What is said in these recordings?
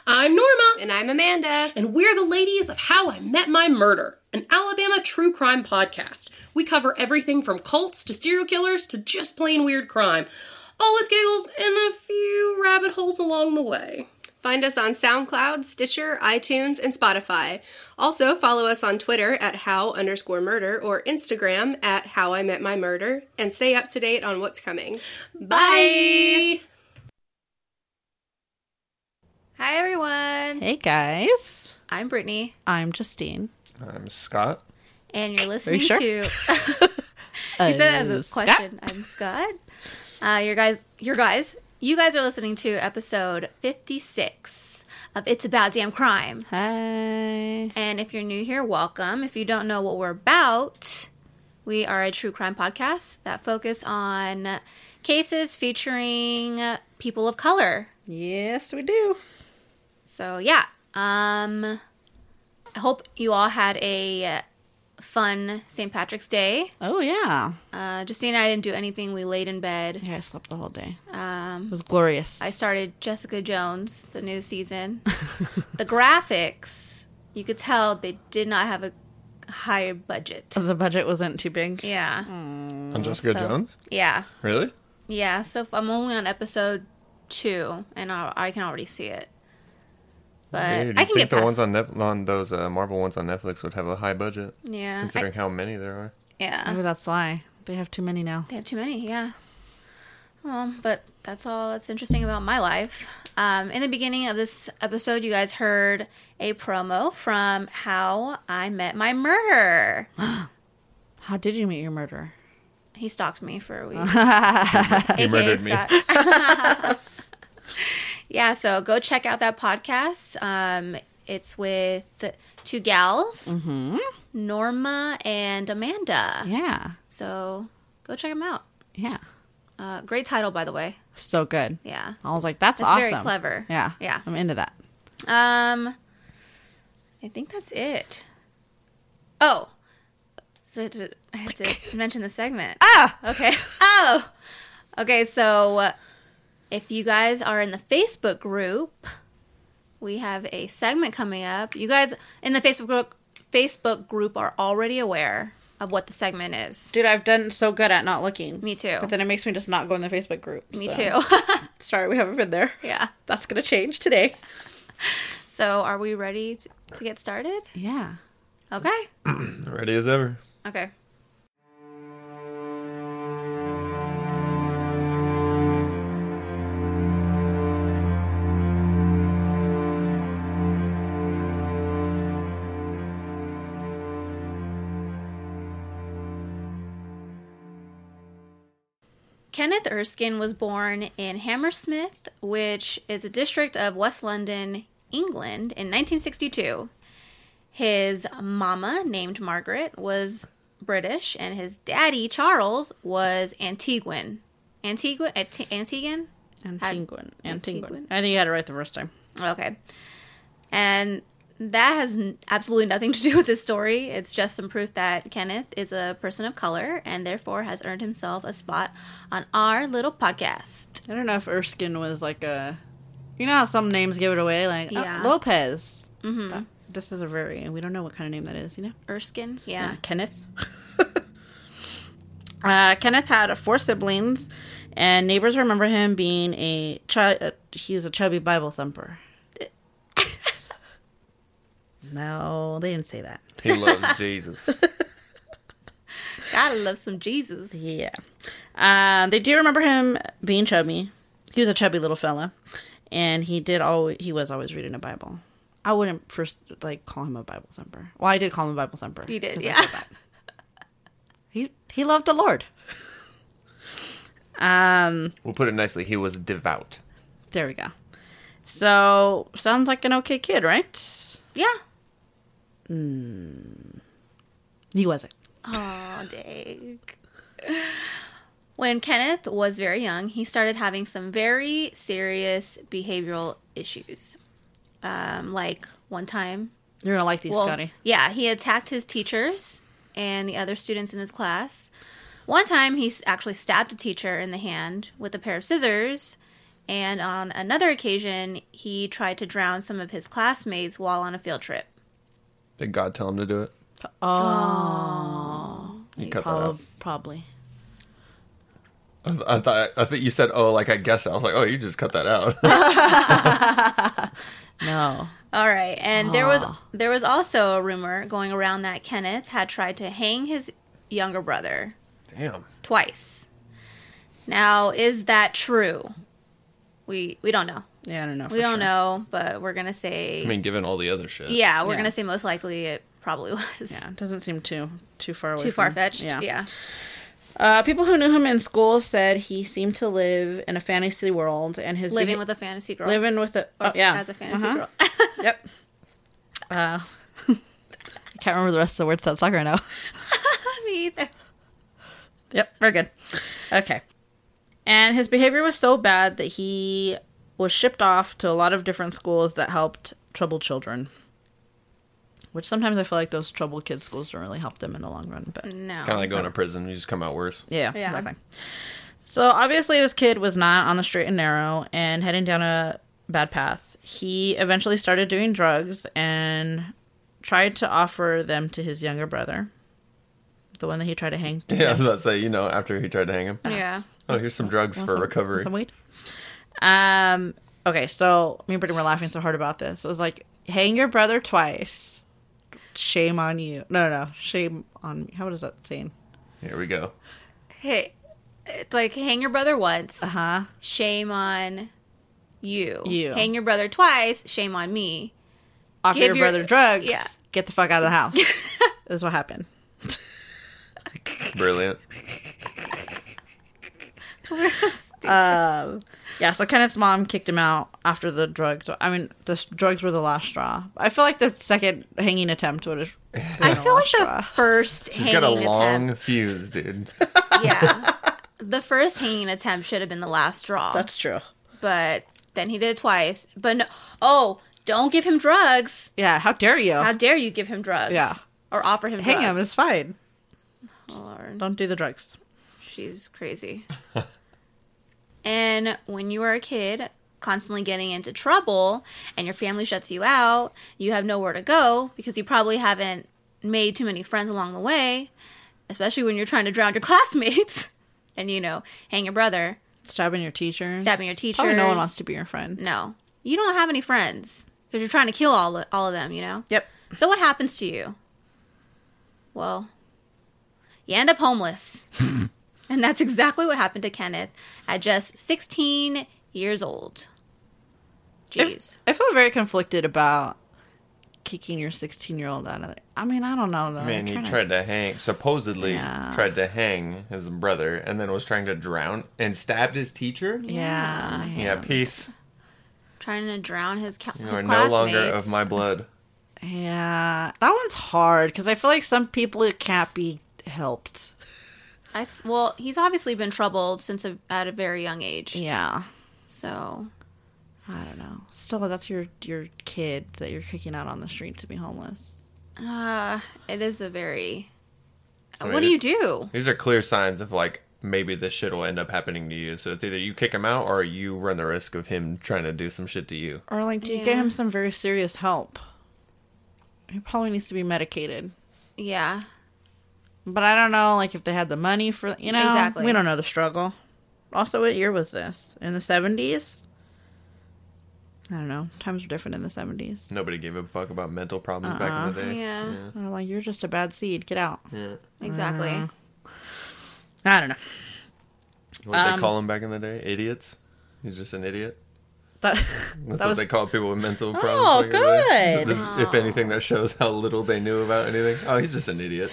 I'm Norma. And I'm Amanda. And we're the ladies of How I Met My Murder, an Alabama true crime podcast. We cover everything from cults to serial killers to just plain weird crime, all with giggles and a few rabbit holes along the way. Find us on SoundCloud, Stitcher, iTunes, and Spotify. Also, follow us on Twitter at how_murder or Instagram at howimetmymurder, and stay up to date on what's coming. Bye! Hi, everyone. Hey, guys. I'm Brittany. I'm Justine. I'm Scott. And you're listening sure? to... You said that as a question. I'm Scott. You guys are listening to episode 56 of It's About Damn Crime. Hi. And if you're new here, welcome. If you don't know what we're about, we are a true crime podcast that focus on cases featuring people of color. Yes, we do. So, yeah. I hope you all had a fun St. Patrick's Day. Oh, yeah. Justine and I didn't do anything. We laid in bed. Yeah, I slept the whole day. It was glorious. I started Jessica Jones, the new season. The graphics, you could tell they did not have a high budget. The budget wasn't too big? Yeah. On Jessica Jones? Yeah. Really? Yeah, so I'm only on episode 2, and I can already see it. But Hey, I can get the past. ones on those Marvel ones on Netflix would have a high budget? Yeah. Considering how many there are. Yeah. Maybe that's why. They have too many now. They have too many, yeah. Well, but that's all that's interesting about my life. In the beginning of this episode, you guys heard a promo from How I Met My Murderer. How did you meet your murderer? He stalked me for a week. He murdered me. Yeah, so go check out that podcast. It's with two gals, Norma and Amanda. Yeah. So go check them out. Yeah. Great title, by the way. So good. Yeah. I was like, that's It's awesome. very clever. Yeah. Yeah. I'm into that. I think that's it. Oh. So I have to mention the segment. Ah! Okay. Oh! Okay, so if you guys are in the Facebook group, we have a segment coming up. You guys in the Facebook group are already aware of what the segment is. Dude, I've done so good at not looking. Me too. But then it makes me just not go in the Facebook group. Me so. too. Sorry, we haven't been there. Yeah. That's going to change today. So are we ready to get started? Yeah. Okay. Ready as ever. Okay. Kenneth Erskine was born in Hammersmith, which is a district of West London, England, in 1962. His mama, named Margaret, was British, and his daddy, Charles, was Antiguan. Antiguan? Antiguan. Antiguan. I think you had it right the first time. Okay. And that has absolutely nothing to do with this story. It's just some proof that Kenneth is a person of color and therefore has earned himself a spot on our little podcast. I don't know if Erskine was like a... You know how some names give it away? Like, Yeah. Lopez. Mm-hmm. This is we don't know what kind of name that is, you know? Erskine? Yeah. Kenneth. Kenneth had 4 siblings, and neighbors remember him being he was a chubby Bible thumper. No, they didn't say that. He loves Jesus. Gotta love some Jesus. Yeah. They do remember him being chubby. He was a chubby little fella, and he was always reading a Bible. I wouldn't first call him a Bible thumper. Well, I did call him a Bible thumper. You did, 'cause yeah. He loved the Lord. We'll put it nicely. He was devout. There we go. So, sounds like an okay kid, right? Yeah. He wasn't. Oh, dang. When Kenneth was very young, he started having some very serious behavioral issues. Like one time... You're going to like these, Scotty. Yeah, he attacked his teachers and the other students in his class. One time, he actually stabbed a teacher in the hand with a pair of scissors, And on another occasion, he tried to drown some of his classmates while on a field trip. Did God tell him to do it? Oh. You cut that out. Probably. I thought you said, oh, like I guess. I was like, oh, you just cut that out. No. All right, and there was also a rumor going around that Kenneth had tried to hang his younger brother Damn. twice. Now, is that true? We don't know. Yeah, I don't know. We don't know, but we're gonna say. I mean, given all the other shit. Yeah, we're Yeah. gonna say most likely it probably was. Yeah, it doesn't seem too far away. Too from- far fetched. Yeah. Yeah. People who knew him in school said he seemed to live in a fantasy world, and his Living with a fantasy girl. living with a Or yeah as a fantasy girl. Yep. I can't remember the rest of the words to that song right now. Me either. Yep, we're good. Okay. And his behavior was so bad that he was shipped off to a lot of different schools that helped troubled children. Which sometimes I feel like those troubled kids schools don't really help them in the long run. But No. Kind of like going to prison. You just come out worse. yeah, Yeah. exactly. So obviously this kid was not on the straight and narrow and heading down a bad path. He eventually started doing drugs and tried to offer them to his younger brother. The one that he tried to hang. Yeah, I was about to say, after he tried to hang him. Yeah. Oh, here's some drugs for recovery. Some weed. Okay, so me and Brittany were laughing so hard about this. It was like, hang your brother twice. Shame on you. No. Shame on me. How is that saying? Here we go. Hey, it's like hang your brother once. Uh-huh. Shame on you. You. Hang your brother twice. Shame on me. Offer Give your your- brother drugs. yeah. Get the fuck out of the house. This is what happened. Brilliant. Yeah, so Kenneth's mom kicked him out after the drugs. I mean, the drugs were the last straw. I feel like the second hanging attempt would have been I the feel like last the straw. first He's hanging got a long attempt. fuse, dude. Yeah. The first hanging attempt should have been the last straw. That's true. But then he did it twice. But no, don't give him drugs. Yeah, how dare you? How dare you give him drugs? Yeah. Or offer him Hang drugs. him, it's fine. Lord, Don't do the drugs. she's crazy. And when you are a kid, constantly getting into trouble, and your family shuts you out, you have nowhere to go because you probably haven't made too many friends along the way, especially when you're trying to drown your classmates and, hang your brother, Stabbing your teachers. stabbing your teachers. Probably no one wants to be your friend. No. You don't have any friends because you're trying to kill all of them, Yep. So what happens to you? Well, you end up homeless. And that's exactly what happened to Kenneth at just 16 years old. Jeez. I feel very conflicted about kicking your 16-year-old out of it. I mean, I don't know, though. I mean, he Trying to- tried to hang, supposedly Yeah. tried to hang his brother, and then was trying to drown and stabbed his teacher. Yeah. man. Yeah, peace. Trying to drown his You his are no classmates. longer of my blood. Yeah. That one's hard because I feel like some people it can't be helped. Well, he's obviously been troubled since at a very young age. Yeah. So, I don't know. Still, that's your kid that you're kicking out on the street to be homeless. it is a very... I mean, what do you do? These are clear signs of maybe this shit will end up happening to you. So it's either you kick him out or you run the risk of him trying to do some shit to you. Or do you Yeah. get him some very serious help? He probably needs to be medicated. Yeah. But I don't know, if they had the money for, Exactly. We don't know the struggle. Also, what year was this? In the 70s? I don't know. Times were different in the 70s. Nobody gave a fuck about mental problems back in the day. Yeah. They're you're just a bad seed. Get out. Yeah. Exactly. I don't know. What did they call him back in the day? Idiots? He's just an idiot? That, That's that what they call people with mental problems. Oh, back in the day. good. If anything, that shows how little they knew about anything. Oh, he's just an idiot.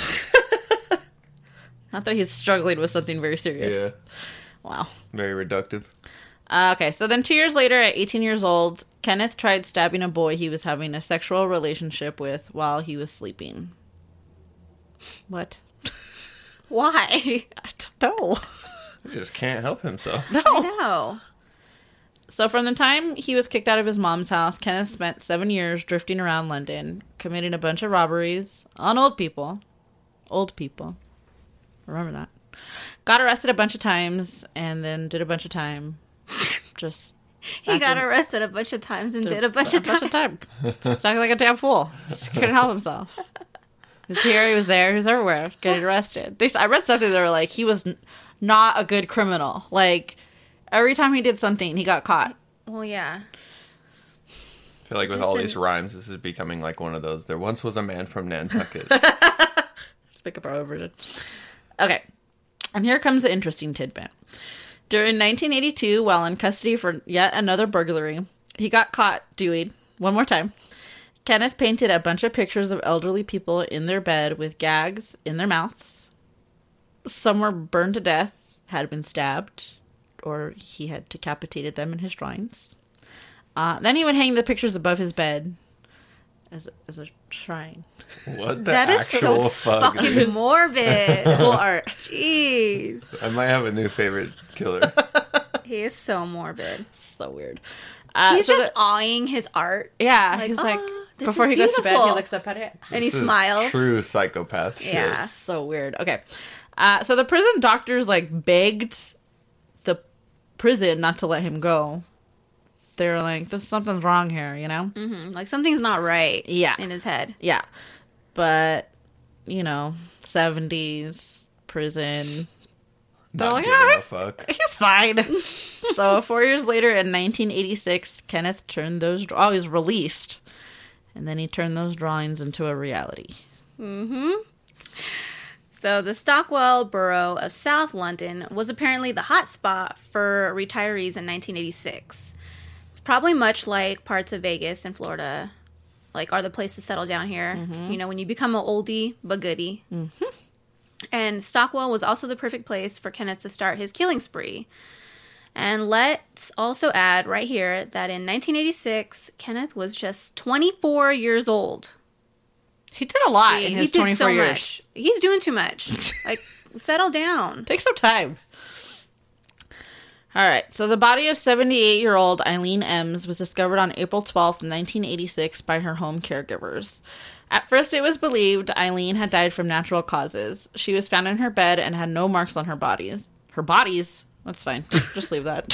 Not that he's struggling with something very serious. Yeah. Wow. Very reductive. Okay, so then 2 years later, at 18 years old, Kenneth tried stabbing a boy he was having a sexual relationship with while he was sleeping. What? Why? I don't know. He just can't help himself. I know. So from the time he was kicked out of his mom's house, Kenneth spent 7 years drifting around London, committing a bunch of robberies on old people. Old people. Remember that. Got arrested a bunch of times, and then did a bunch of time just He got arrested a bunch of times and did a bunch of time. Just acting like a damn fool. Just couldn't help himself. He was here, he was there, he was everywhere, getting arrested. I read something that were like, he was not a good criminal. Like, every time he did something, he got caught. Well, yeah. I feel like with all these rhymes, this is becoming like one of those. There once was a man from Nantucket. Just pick up our version. Okay. And here comes the interesting tidbit. During 1982, while in custody for yet another burglary, he got caught doing, one more time, Kenneth painted a bunch of pictures of elderly people in their bed with gags in their mouths. Some were burned to death, had been stabbed, or he had decapitated them in his drawings. Then he would hang the pictures above his bed as a shrine. What the That is so fucking morbid. Cool art. Jeez. I might have a new favorite killer. He is so morbid. So weird. He's just eyeing his art. Yeah, Like, he's like, "Oh, this before is he goes to bed, he beautiful." looks up at it. And he This is smiles. True psychopath shit. Yeah. So weird. Okay. So the prison doctors, like, begged the prison not to let him go. They were like, something's wrong here, you know? Like, something's not right Yeah. in his head. Yeah. But, 70s, prison. They're Not like, giving "Ah, a fuck. he's fine. So 4 years later, in 1986, Kenneth turned he was released. And then he turned those drawings into a reality. So the Stockwell borough of South London was apparently the hot spot for retirees in 1986. It's probably much like parts of Vegas and Florida, like, are the place to settle down here. When you become an oldie but goodie. And Stockwell was also the perfect place for Kenneth to start his killing spree. And let's also add right here that in 1986, Kenneth was just 24 years old. He did a lot in He his did 24 so years. much. He's doing too much. Like, settle down. Take some time. All right. So the body of 78-year-old Eileen Ems was discovered on April 12th, 1986 by her home caregivers. At first, it was believed Eileen had died from natural causes. She was found in her bed and had no marks on her bodies. Her bodies? That's fine. Just leave that.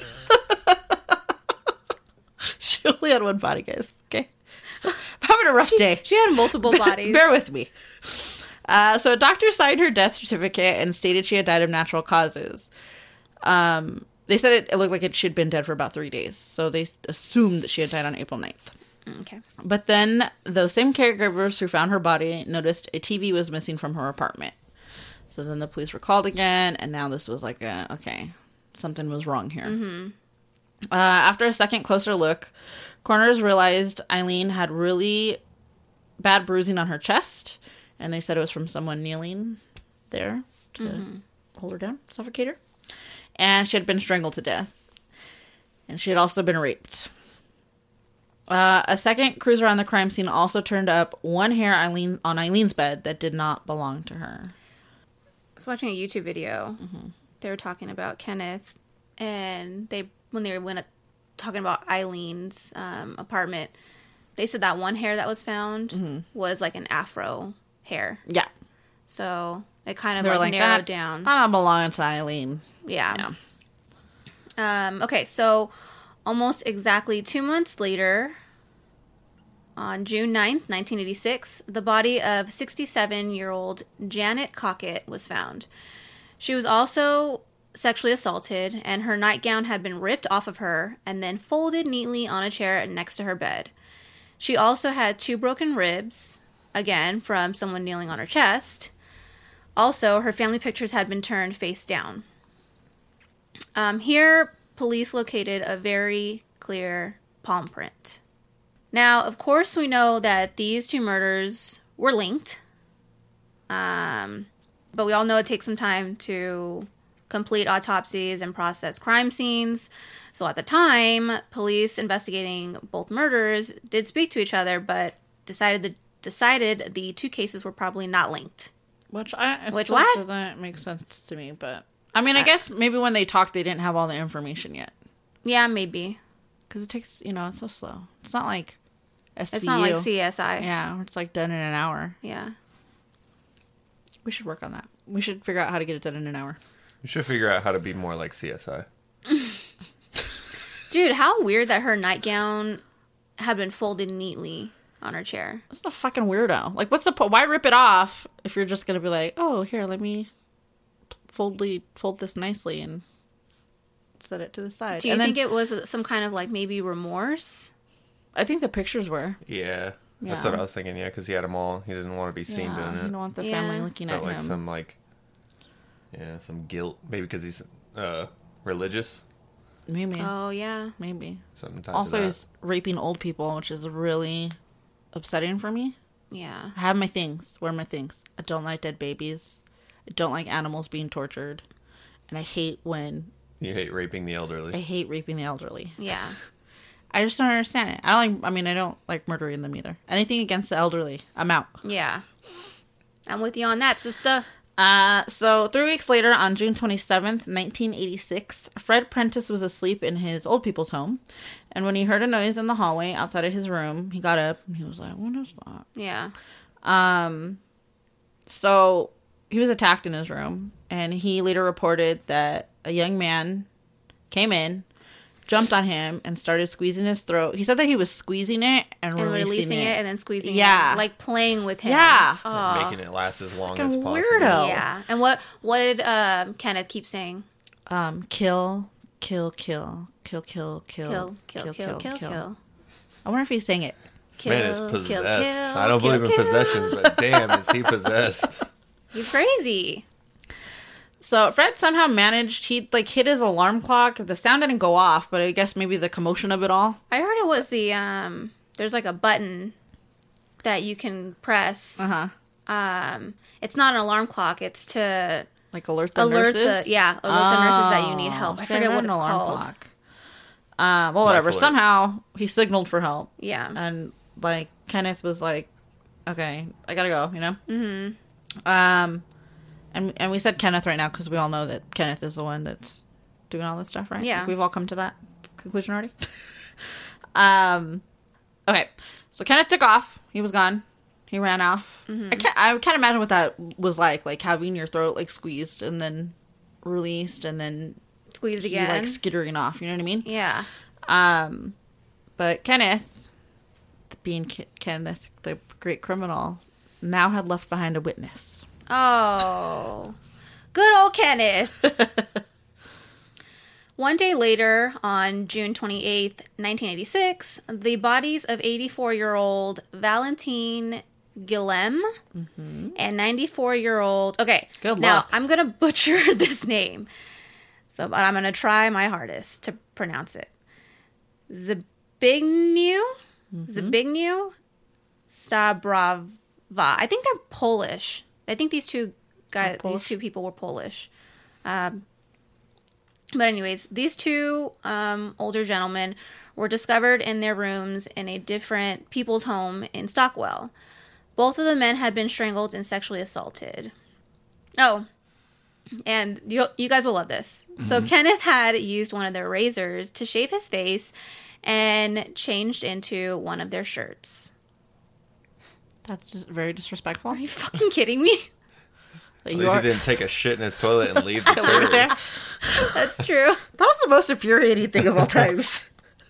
She only had one body, guys. Okay? So, I'm having a rough day. She had multiple bodies. Bear with me. So a doctor signed her death certificate and stated she had died of natural causes. They said it looked like she had been dead for about 3 days. So they assumed that she had died on April 9th. Okay. But then those same caregivers who found her body noticed a TV was missing from her apartment. So then the police were called again, and now this was like, okay, something was wrong here. After a second closer look, coroners realized Eileen had really bad bruising on her chest, and they said it was from someone kneeling there to hold her down, suffocate her. And she had been strangled to death. And she had also been raped. A second cruiser on the crime scene also turned up one hair on Eileen's bed that did not belong to her. I was watching a YouTube video. They were talking about Kenneth, and when they went talking about Eileen's apartment, they said that one hair that was found was like an afro hair. Yeah. So it kind of They were like, narrowed down. I don't belong to Eileen. Yeah. Okay, so almost exactly 2 months later, on June 9th, 1986, the body of 67-year-old Janet Cockett was found. She was also sexually assaulted, and her nightgown had been ripped off of her and then folded neatly on a chair next to her bed. She also had 2 broken ribs, again, from someone kneeling on her chest. Also, her family pictures had been turned face down. Here, police located a very clear palm print. Now, of course, we know that these 2 murders were linked. But we all know it takes some time to complete autopsies and process crime scenes. So at the time, police investigating both murders did speak to each other, but decided the 2 cases were probably not linked. Which what? doesn't make sense to me, but... I mean, I guess maybe when they talked, they didn't have all the information yet. Yeah, maybe. Because it takes, it's so slow. It's not like SVU. It's not like CSI. Yeah, it's like done in an hour. Yeah. We should work on that. We should figure out how to get it done in an hour. You should figure out how to be more like CSI. Dude, how weird that her nightgown had been folded neatly on her chair. That's a fucking weirdo. Like, what's the point? Why rip it off if you're just gonna be like, oh, here, let me fold this nicely and set it to the side. Do you think it was some kind of, like, maybe remorse? I think the pictures were. Yeah. That's Yeah. what I was thinking, yeah, because he had them all. He didn't want to be seen doing You it. don't want the Yeah. family looking Felt at like him. some guilt. Maybe because he's religious. Maybe. Oh, yeah. Maybe. Something tied Also, to that. he's raping old people, which is really upsetting for me. Yeah. I have my things. Where are my things? I don't like dead babies. I don't like animals being tortured. And I hate when... You hate raping the elderly. I hate raping the elderly. Yeah. I just don't understand it. I don't like murdering them either. Anything against the elderly, I'm out. Yeah. I'm with you on that, sister. So 3 weeks later, on June 27th, 1986, Fred Prentice was asleep in his old people's home. And when he heard a noise in the hallway outside of his room, he got up and he was like, what is that? Yeah. So he was attacked in his room. And he later reported that a young man came in, jumped on him, and started squeezing his throat. He said that he was squeezing it and releasing it. and then squeezing Yeah. it. Like playing with him. Yeah. Oh. Making it last as long Fucking as possible. weirdo. Yeah. And what did Kenneth keep saying? Kill, kill, kill, kill, kill, kill, Kill. I wonder if he's saying it. This man is possessed. kill, I don't kill, believe in kill. possessions, but damn, is he possessed? He's crazy. So Fred somehow managed, he like hit his alarm clock. The sound didn't go off, but I guess maybe the commotion of it all. I heard it was the there's like a button that you can press. It's not an alarm clock. It's to Like alert the alert nurses. the nurses that you need help. I So forget had what an it's alarm called. clock. Well, whatever. Life alert. Somehow he signaled for help. Yeah. And like Kenneth was like, okay, I gotta go, you know? Mm-hmm. And we said Kenneth right now because we all know that Kenneth is the one that's doing all this stuff, right? Yeah. Like, we've all come to that conclusion already. Okay. So Kenneth took off. He was gone. He ran off. Mm-hmm. I can't imagine what that was like having your throat like squeezed and then released and then Squeezed you, again. like skittering off. You know what I mean? Yeah. But Kenneth, being Kenneth, the great criminal, now had left behind a witness. Oh. Good old Kenneth. One day later, on June 28th, 1986, the bodies of 84-year-old Valentine Guillem and 94-year-old... Okay, Good now luck. I'm going to butcher this name. But I'm going to try my hardest to pronounce it. Zbigniew Stabrava. I think they're Polish. I think these two people were Polish. But anyways, these two older gentlemen were discovered in their rooms in a different people's home in Stockwell. Both of the men had been strangled and sexually assaulted. Oh, and you guys will love this. So Kenneth had used one of their razors to shave his face and changed into one of their shirts. That's just very disrespectful. Are you fucking kidding me? That At you least are he didn't take a shit in his toilet and leave the leave it there. turd. That's true. That was the most infuriating thing of all times.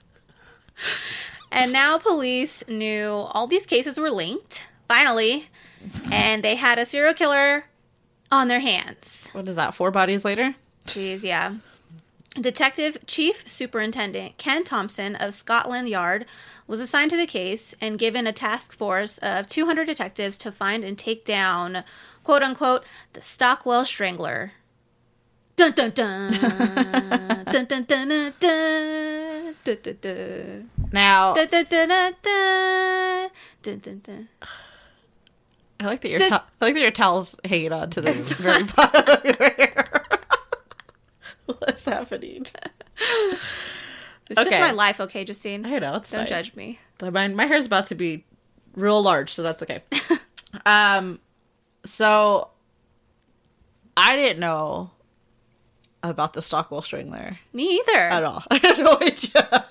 And now police knew all these cases were linked, finally, and they had a serial killer on their hands. What is that? 4 bodies later? Jeez, yeah. Detective Chief Superintendent Ken Thompson of Scotland Yard was assigned to the case and given a task force of 200 detectives to find and take down, quote unquote, the Stockwell Strangler. Dun dun dun. Dun dun dun dun dun. Dun dun dun. Now, Dun dun dun dun dun. Dun dun dun. I like that your towel's hanging on to the very bottom of your hair. What's happening? It's just my life, okay, Justine? I know, it's Don't fine. judge me. My hair's about to be real large, so that's okay. So I didn't know about the Stockwell Strangler Me either. at all. I had no idea.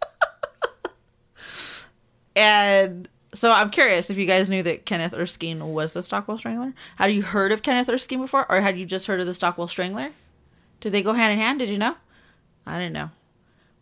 And so I'm curious if you guys knew that Kenneth Erskine was the Stockwell Strangler. Had you heard of Kenneth Erskine before, or had you just heard of the Stockwell Strangler? Did they go hand in hand? Did you know? I didn't know.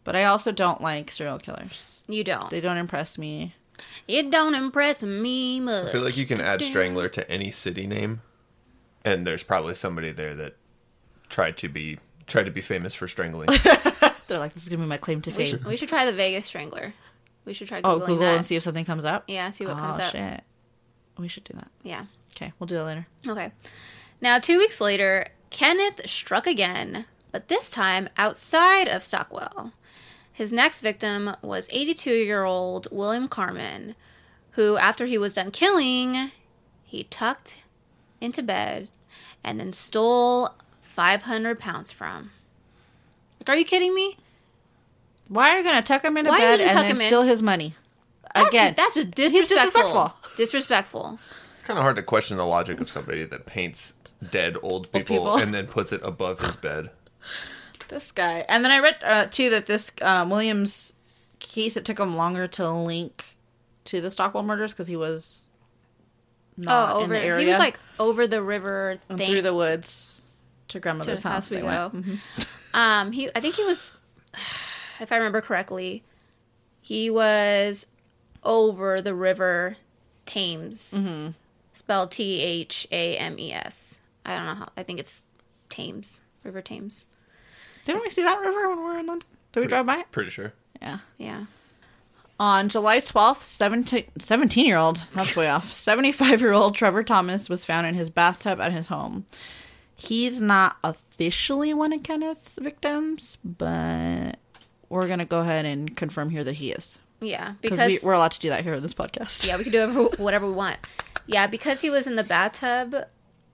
But I also don't like serial killers. You don't. They don't impress me. It don't impress me much. I feel like you can add Strangler to any city name, and there's probably somebody there that tried to be famous for strangling. They're like, this is gonna be my claim to fame. We should try the Vegas Strangler. We should try Googling Google that. and see if something comes up. Yeah, see what comes up. Shit. We should do that. Yeah. Okay, we'll do that later. Okay. Now, 2 weeks later, Kenneth struck again, but this time outside of Stockwell. His next victim was 82-year-old William Carmen, who, after he was done killing, he tucked into bed and then stole 500 pounds from. Like, are you kidding me? Why are you gonna tuck him into Why are you bed gonna and tuck then him in? steal his money? That's just disrespectful. disrespectful. Disrespectful. It's kind of hard to question the logic of somebody that paints dead old people and then puts it above his bed. This guy. And then I read, too, that this Williams case, it took him longer to link to the Stockwell murders because he was not in the area. He was, like, over the river and thing. through the woods to to grandmother's the house. house we they go. went. I think he was, if I remember correctly, he was over the river Thames. Mm-hmm. Spelled Thames. I don't know how. I think it's Thames. River Thames. Didn't we see that river when we were in London? Did we drive by it? Pretty sure. Yeah. Yeah. On July 12th, 17-year-old, that's way off, 75-year-old Trevor Thomas was found in his bathtub at his home. He's not officially one of Kenneth's victims, but we're going to go ahead and confirm here that he is. Yeah. Because we're allowed to do that here in this podcast. Yeah, we can do whatever we want. Yeah, because he was in the bathtub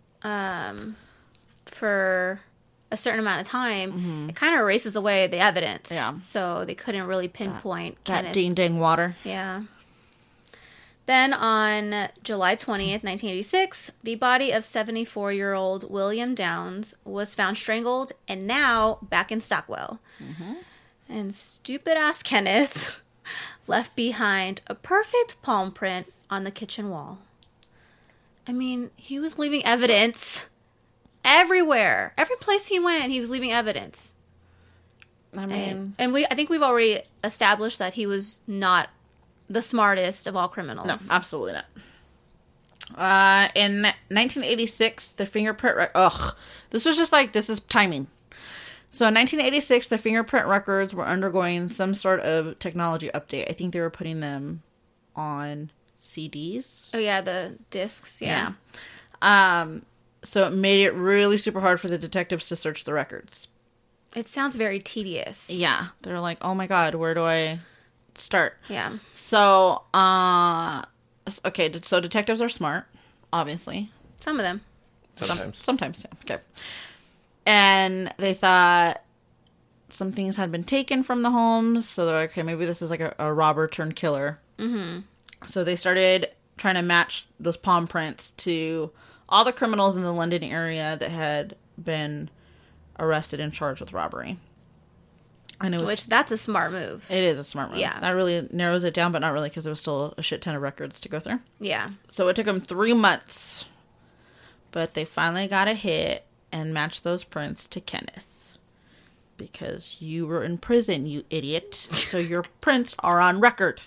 for a certain amount of time, it kind of erases away the evidence. Yeah. So they couldn't really pinpoint Kenneth. That ding-ding water. Yeah. Then on July 20th, 1986, the body of 74-year-old William Downs was found strangled and now back in Stockwell. Mm-hmm. And stupid-ass Kenneth left behind a perfect palm print on the kitchen wall. I mean, he was leaving evidence everywhere. Every place he went, he was leaving evidence. I mean... And I think we've already established that he was not the smartest of all criminals. No, absolutely not. In 1986, the fingerprint... this was just like, this is timing. So in 1986, the fingerprint records were undergoing some sort of technology update. I think they were putting them on CDs. Oh, yeah, the discs, yeah. So it made it really super hard for the detectives to search the records. It sounds very tedious. Yeah. They're like, oh my God, where do I start? Yeah. So, okay, so detectives are smart, obviously. Some of them. Sometimes, yeah. Okay. And they thought some things had been taken from the homes. So they're like, okay, maybe this is like a robber turned killer. Mm-hmm. So they started trying to match those palm prints to all the criminals in the London area that had been arrested and charged with robbery. And it was, that's a smart move. It is a smart move. Yeah. That really narrows it down, but not really because there was still a shit ton of records to go through. Yeah. So it took them 3 months. But they finally got a hit and matched those prints to Kenneth. Because you were in prison, you idiot. So your prints are on record.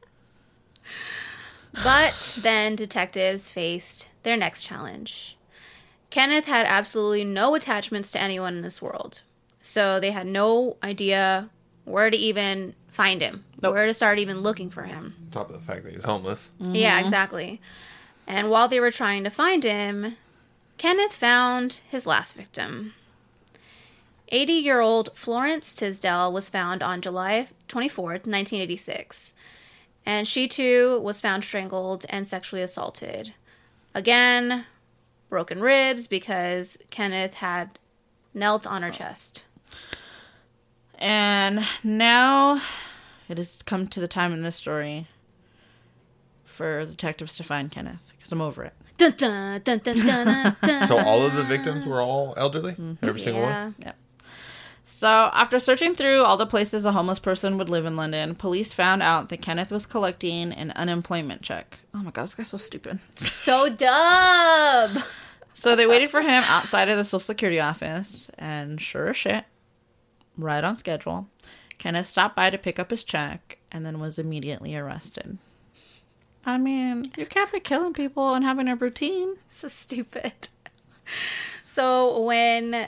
But then detectives faced their next challenge. Kenneth had absolutely no attachments to anyone in this world. So they had no idea where to even find him. Nope. Where to start even looking for him. On top of the fact that he's homeless. Mm-hmm. Yeah, exactly. And while they were trying to find him, Kenneth found his last victim. 80-year-old Florence Tisdale was found on July 24th, 1986. And she, too, was found strangled and sexually assaulted. Again, broken ribs because Kenneth had knelt on her chest. And now it has come to the time in this story for detectives to find Kenneth. Because I'm over it. Dun, dun, dun, dun, dun, dun. So all of the victims were all elderly? Every single one? Yeah. Yep. So, after searching through all the places a homeless person would live in London, police found out that Kenneth was collecting an unemployment check. Oh my God, this guy's so stupid. So dumb! So, they waited for him outside of the Social Security office, and sure as shit, right on schedule, Kenneth stopped by to pick up his check and then was immediately arrested. I mean, you can't be killing people and having a routine. So stupid. So when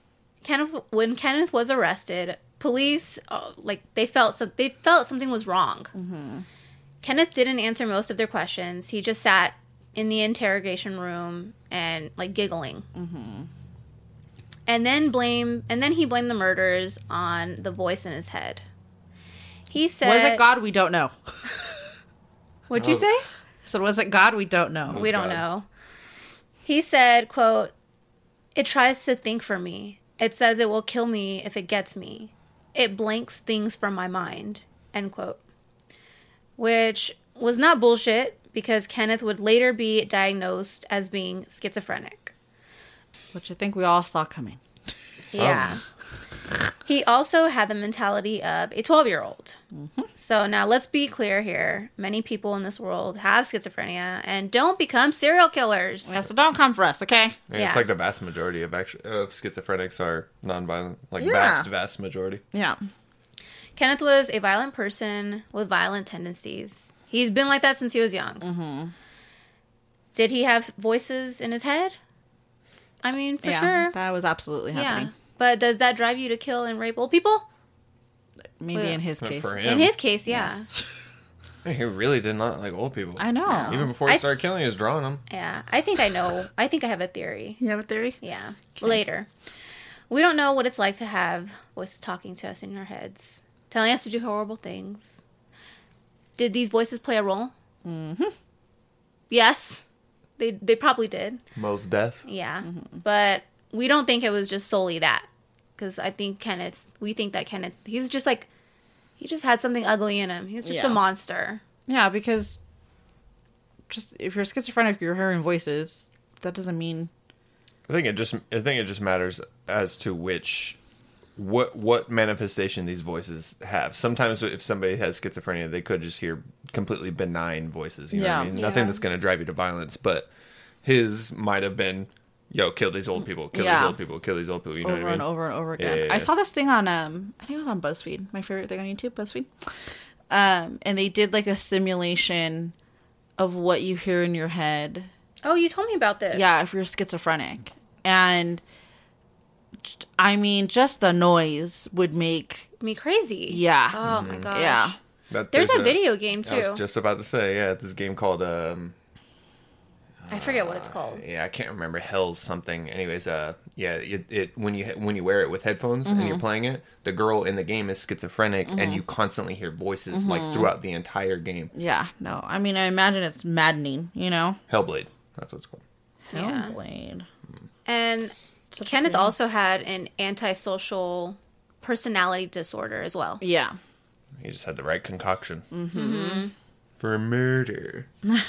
Kenneth was arrested, police they felt something was wrong. Mm-hmm. Kenneth didn't answer most of their questions. He just sat in the interrogation room and giggling. Mm-hmm. And then he blamed the murders on the voice in his head. He said, "Was it God? We don't know." What'd you say? So was it God? We don't know. We don't know. He said, quote, "It tries to think for me. It says it will kill me if it gets me. It blanks things from my mind." End quote. Which was not bullshit, because Kenneth would later be diagnosed as being schizophrenic. Which I think we all saw coming. Yeah. He also had the mentality of a 12-year-old. Mm-hmm. So now let's be clear here. Many people in this world have schizophrenia and don't become serial killers. Yeah, so don't come for us, okay? Yeah, it's like the vast majority of schizophrenics are nonviolent. Vast majority. Yeah. Kenneth was a violent person with violent tendencies. He's been like that since he was young. Mm-hmm. Did he have voices in his head? I mean, for sure. That was absolutely happening. Yeah. But does that drive you to kill and rape old people? Maybe in his case. For him. In his case, yeah. Yes. He really did not like old people. I know. Even before he started killing, he was drawing them. Yeah. I think I know. I think I have a theory. You have a theory? Yeah. Okay. Later. We don't know what it's like to have voices talking to us in our heads, telling us to do horrible things. Did these voices play a role? Mm-hmm. Yes. They probably did. Most deaf. Yeah. Mm-hmm. But we don't think it was just solely that. Because I think we think that Kenneth, he's just he just had something ugly in him. He's just a monster. Yeah, because just if you're schizophrenic, you're hearing voices. That doesn't mean. I think it just matters as to what manifestation these voices have. Sometimes if somebody has schizophrenia, they could just hear completely benign voices. You know what I mean? Yeah. Nothing that's going to drive you to violence, but his might have been, kill these old people, kill these old people, kill these old people. You know what I mean? And over and over again. Yeah. I saw this thing on, I think it was on BuzzFeed, my favorite thing on YouTube, BuzzFeed. And they did a simulation of what you hear in your head. Oh, you told me about this. Yeah, if you're schizophrenic. And I mean, just the noise would make me crazy. Yeah. Oh my gosh. Yeah. There's a video game too. I was just about to say, this game called I forget what it's called. I can't remember. Hell's something. Anyways, it when you wear it with headphones and you're playing it, the girl in the game is schizophrenic and you constantly hear voices throughout the entire game. Yeah. No. I mean, I imagine it's maddening, Hellblade. That's what it's called. Hellblade. And Kenneth also had an antisocial personality disorder as well. Yeah. He just had the right concoction. Mm-hmm. For murder.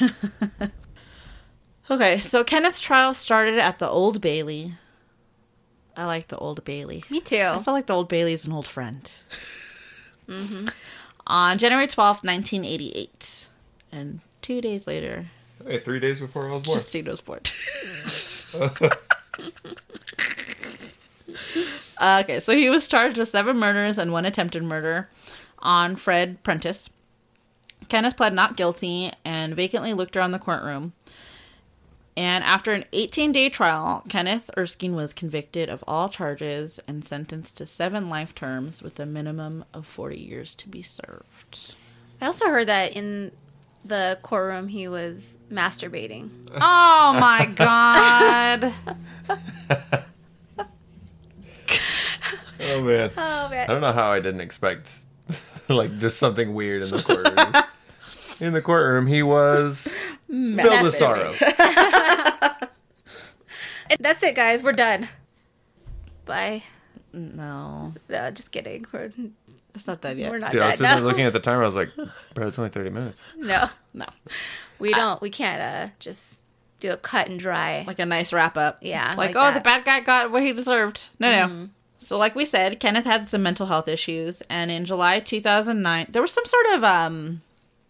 Okay, so Kenneth's trial started at the Old Bailey. I like the Old Bailey. Me too. I feel like the Old Bailey is an old friend. Mm-hmm. On January 12th, 1988. And 2 days later... Hey, 3 days before I was born. Justine was born. Okay, so he was charged with 7 murders and 1 attempted murder on Fred Prentice. Kenneth pled not guilty and vacantly looked around the courtroom. And after an 18-day trial, Kenneth Erskine was convicted of all charges and sentenced to 7 life terms with a minimum of 40 years to be served. I also heard that in the courtroom he was masturbating. Oh my god! Oh man. Oh man. I don't know how I didn't expect just something weird in the courtroom. In the courtroom, he was filled with sorrow. That's it, guys. We're done. Bye. No. No, just kidding. It's not done yet. We're not Dude, I was done. sitting there No. looking at the timer. I was like, bro, it's only 30 minutes. No. No. We can't just do a cut and dry. Like a nice wrap up. Yeah, Like, like oh, that. the bad guy got what he deserved. No. So like we said, Kenneth had some mental health issues. And in July 2009, there was some sort of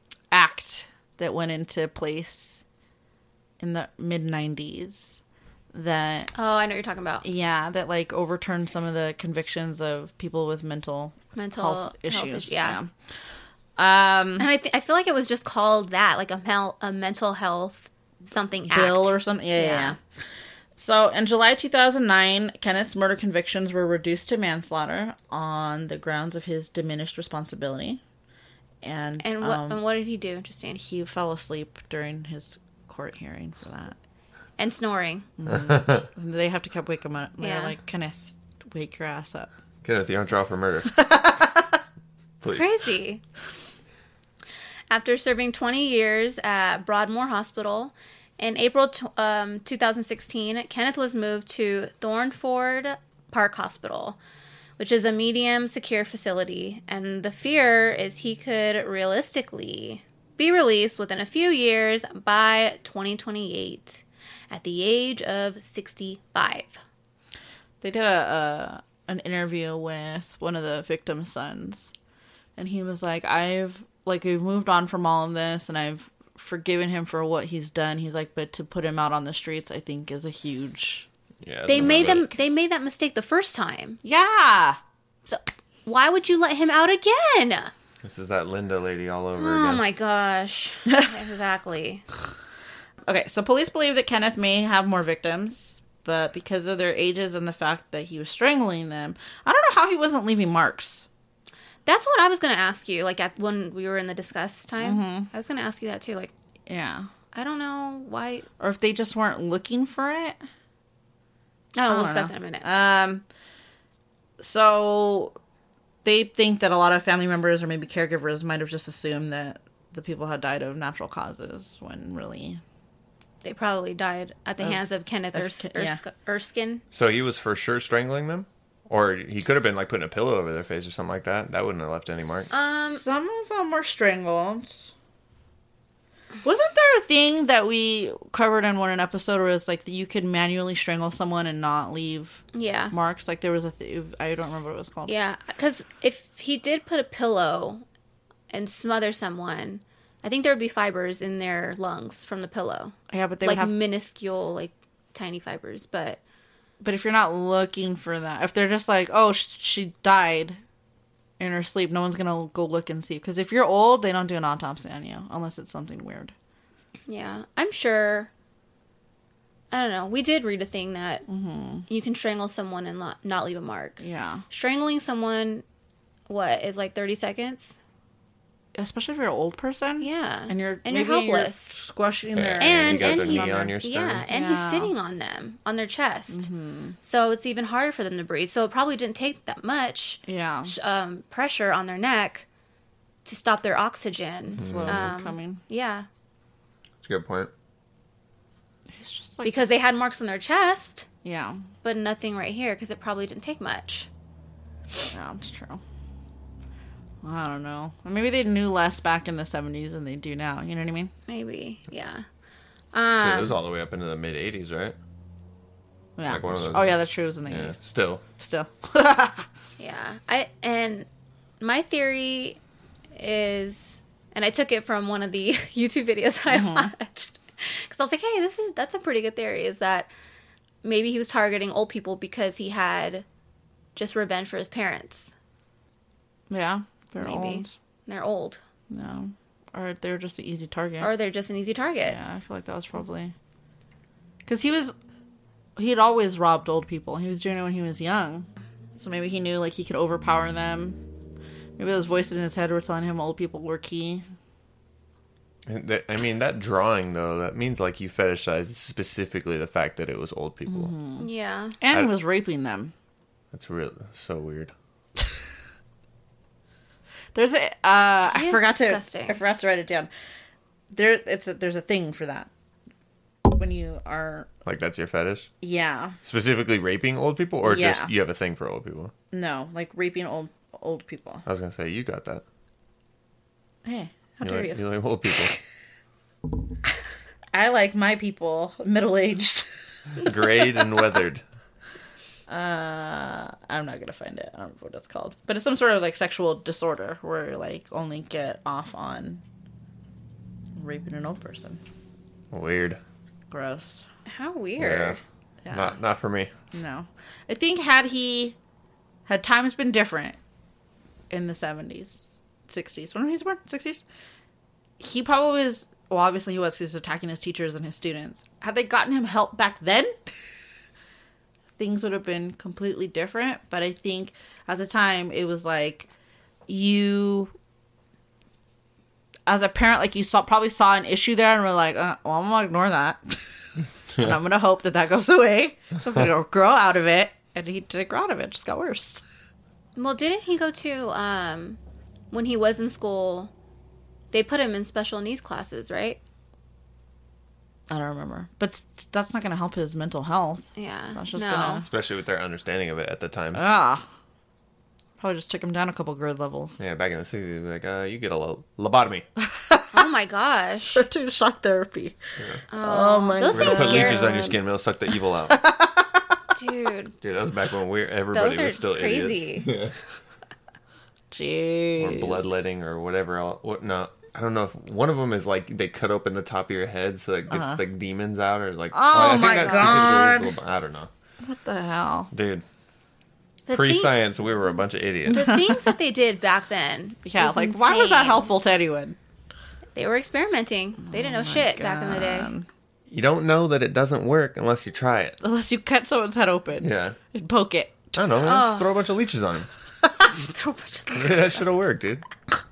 act that went into place in the mid-90s that Oh, I know what you're talking about. yeah, that like overturned some of the convictions of people with mental health issues. Yeah. And And I feel like it was just called that, like a mental health something bill act. or something. Yeah. So in July 2009, Kenneth's murder convictions were reduced to manslaughter on the grounds of his diminished responsibility. And what did he do, Justine? he fell asleep during his court hearing for that. And snoring. And they have to keep wake him up. They're Yeah. like, Kenneth, wake your ass up. Kenneth, you're on trial for murder. Please. Crazy. After serving 20 years at Broadmoor Hospital, in April 2016, Kenneth was moved to Thornford Park Hospital, which is a medium secure facility, and the fear is he could realistically be released within a few years by 2028 at the age of 65. They did an interview with one of the victim's sons, and he was like, we've moved on from all of this, and I've forgiven him for what he's done. He's like, but to put him out on the streets, I think is a huge... Yeah, They made mistake. that mistake the first time. Yeah! So why would you let him out again? This is that Linda lady all over Oh again. my gosh. Exactly. Okay, so police believe that Kenneth may have more victims, but because of their ages and the fact that he was strangling them, I don't know how he wasn't leaving marks. That's what I was going to ask you, like, when we were in the discuss time. I was going to ask you that, too. Like, Yeah. I don't know why. Or if they just weren't looking for it. No, we'll don't discuss know. in a minute. So they think that a lot of family members or maybe caregivers might have just assumed that the people had died of natural causes when really... They probably died at the hands of Kenneth Erskine. So he was for sure strangling them? Or he could have been like putting a pillow over their face or something like that. That wouldn't have left any mark. Some of them were strangled. Wasn't there a thing that we covered in one episode where it's like that you could manually strangle someone and not leave Yeah. marks? Like there was I don't remember what it was called. Yeah, because if he did put a pillow and smother someone, I think there would be fibers in their lungs from the pillow. Yeah, but they Like would have... minuscule, like tiny fibers. But But if you're not looking for that, if they're just like, oh, she died in her sleep, no one's gonna go look and see. Because if you're old, they don't do an autopsy on you unless it's something weird. yeah, I'm sure. I don't know. We did read a thing that you can strangle someone and not leave a mark. Yeah, Strangling someone, is like 30 seconds? especially if you're an old person. Yeah. and you're And you're maybe helpless. squashing Yeah. their And you got the he's knee on your sternum. yeah, and he's Yeah. sitting on them, on their chest. So it's even harder for them to breathe. So it probably didn't take that much yeah pressure on their neck to stop their oxygen. flow from coming. Yeah, That's a good point. It's just like because they had marks on their chest, yeah, but nothing right here because it probably didn't take much. yeah, it's true. I don't know. Maybe they knew less back in the 70s than they do now. You know what I mean? Maybe, yeah. So it was all the way up into the mid 80s, right? Yeah. Like one of those- Oh yeah, that's true. It was in the Yeah. 80s. Still. Still. Yeah, and my theory is, and I took it from one of the YouTube videos that I watched, because I was like, hey, that's a pretty good theory. Is that maybe he was targeting old people because he had just revenge for his parents? Yeah. They're Maybe old. they're old, No. Or they're just an easy target. or they're just an easy target. Yeah, I feel like that was probably... Because he'd always robbed old people. He was doing it when he was young. So maybe he knew, like, he could overpower them. Maybe those voices in his head were telling him old people were key. I mean, that drawing, though, that means like you fetishize specifically the fact that it was old people. Yeah, And he was raping them. That's really so weird. There's a... I is forgot disgusting. to write it down. There's a thing for that. When you are... Like, that's your fetish? Yeah. Specifically raping old people? Or Yeah. just you have a thing for old people? No, like raping old people. I was going to say, you got that. Hey, how You dare like, you? you like old people. I like my people middle-aged. Grayed and weathered. I'm not gonna find it. I don't know what it's called, but it's some sort of like sexual disorder where you like only get off on raping an old person. Weird. Gross. how weird. Yeah. Not for me. No. I think had times been different in the 70s, 60s, when he was born, 60s, he probably was, well, obviously he was attacking his teachers and his students. Had they gotten him help back then, things would have been completely different. But I think at the time it was like, you, as a parent, like you probably saw an issue there and were like, well, I'm going to ignore that. And I'm going to hope that goes away. So I'm going to grow out of it. And he didn't grow out of it. It just got worse. Well, didn't he go to, when he was in school, they put him in special needs classes, right? I don't remember. But that's not going to help his mental health. Yeah. That's just no. going to... Especially with their understanding of it at the time. Probably just took him down a couple grade levels. Yeah, back in the 60s, like, you get a lobotomy. Oh my gosh. Or to shock therapy. Yeah. Oh my those god. We're going to put scare- leeches on your skin, we'll suck the evil out. Dude. Dude, that was back when everybody Those are was still crazy. idiots. Jeez. Or bloodletting or whatever else. No, I don't know if one of them is like they cut open the top of your head so it gets like demons out or like. Oh my that God. specifically is I don't know. What the hell? Dude, The pre-science, we were a bunch of idiots. The things that they did back then. Yeah, is like, why was that insane. helpful to anyone? They were experimenting. They didn't know shit back in the day. God. You don't know that it doesn't work unless you try it. Unless you cut someone's head open. Yeah. And poke it. I don't know, man. Just throw a bunch of leeches on him. Throw a bunch of That should have worked, dude.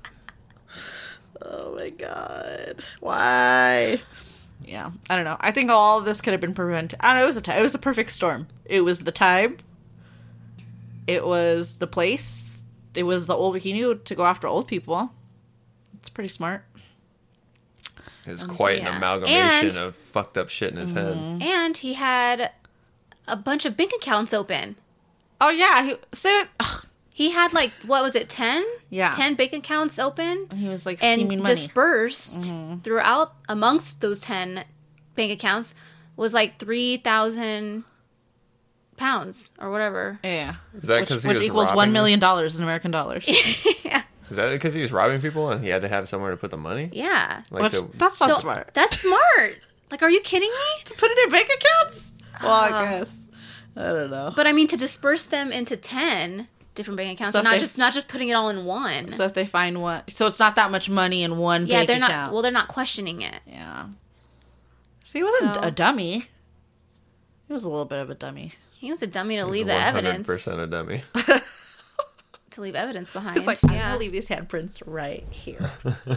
Oh my god. Why? Yeah, I don't know. I think all of this could have been prevented. I don't know, it was a perfect storm. It was the time. It was the place. It was the old he knew to go after old people. It's pretty smart. It was quite an Yeah. amalgamation And- of fucked up shit in his head. And he had a bunch of bank accounts open. Oh yeah, He had like, what was it, 10? Yeah. 10 bank accounts open. he was like And scheming money. dispersed throughout, amongst those 10 bank accounts, was like 3,000 pounds or whatever. Yeah. Is that because he Which was equals robbing $1 million in American dollars. Yeah. Is that because he was robbing people and he had to have somewhere to put the money? Yeah. Like Which, to, that's not So, smart. that's smart. Like, are you kidding me? To put it in bank accounts? Well, I guess. I don't know. But I mean, to disperse them into 10 different bank accounts, So if not just putting it all in one. So if they find one, so it's not that much money in one Yeah, bank they're account. not. Well, they're not questioning it. Yeah. So he wasn't So- a dummy. He was a little bit of a dummy. He was a dummy to he's leave the evidence. 100% a dummy. To leave evidence behind. He's like, I'm yeah. gonna leave these handprints right here.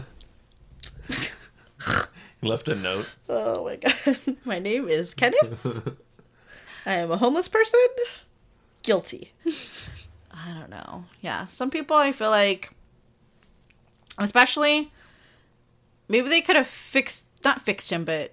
He left a note. Oh my god. My name is Kenneth. I am a homeless person. Guilty. I don't know. Yeah. Some people I feel like, especially, maybe they could have not fixed him, but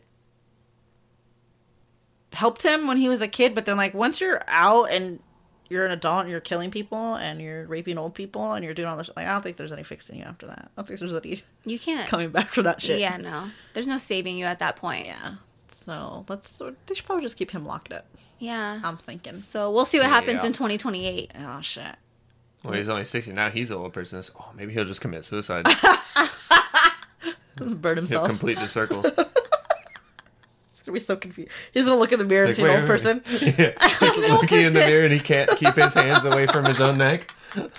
helped him when he was a kid. But then, like, once you're out and you're an adult and you're killing people and you're raping old people and you're doing all this, like, I don't think there's any fixing you after that. I don't think there's any You can't. coming back from that shit. Yeah, no. There's no saving you at that point. Yeah. So they should probably just keep him locked up. Yeah. I'm thinking. So we'll see what happens Yeah. in 2028. Oh shit. Well, he's only 60 now. He's an old person. Oh, maybe he'll just commit suicide. Burn He'll himself. complete the circle. It's gonna be so confused. He's gonna look in the mirror and Like, see an wait, old wait, person. Yeah. He's looking in the mirror and he can't keep his hands away from his own neck.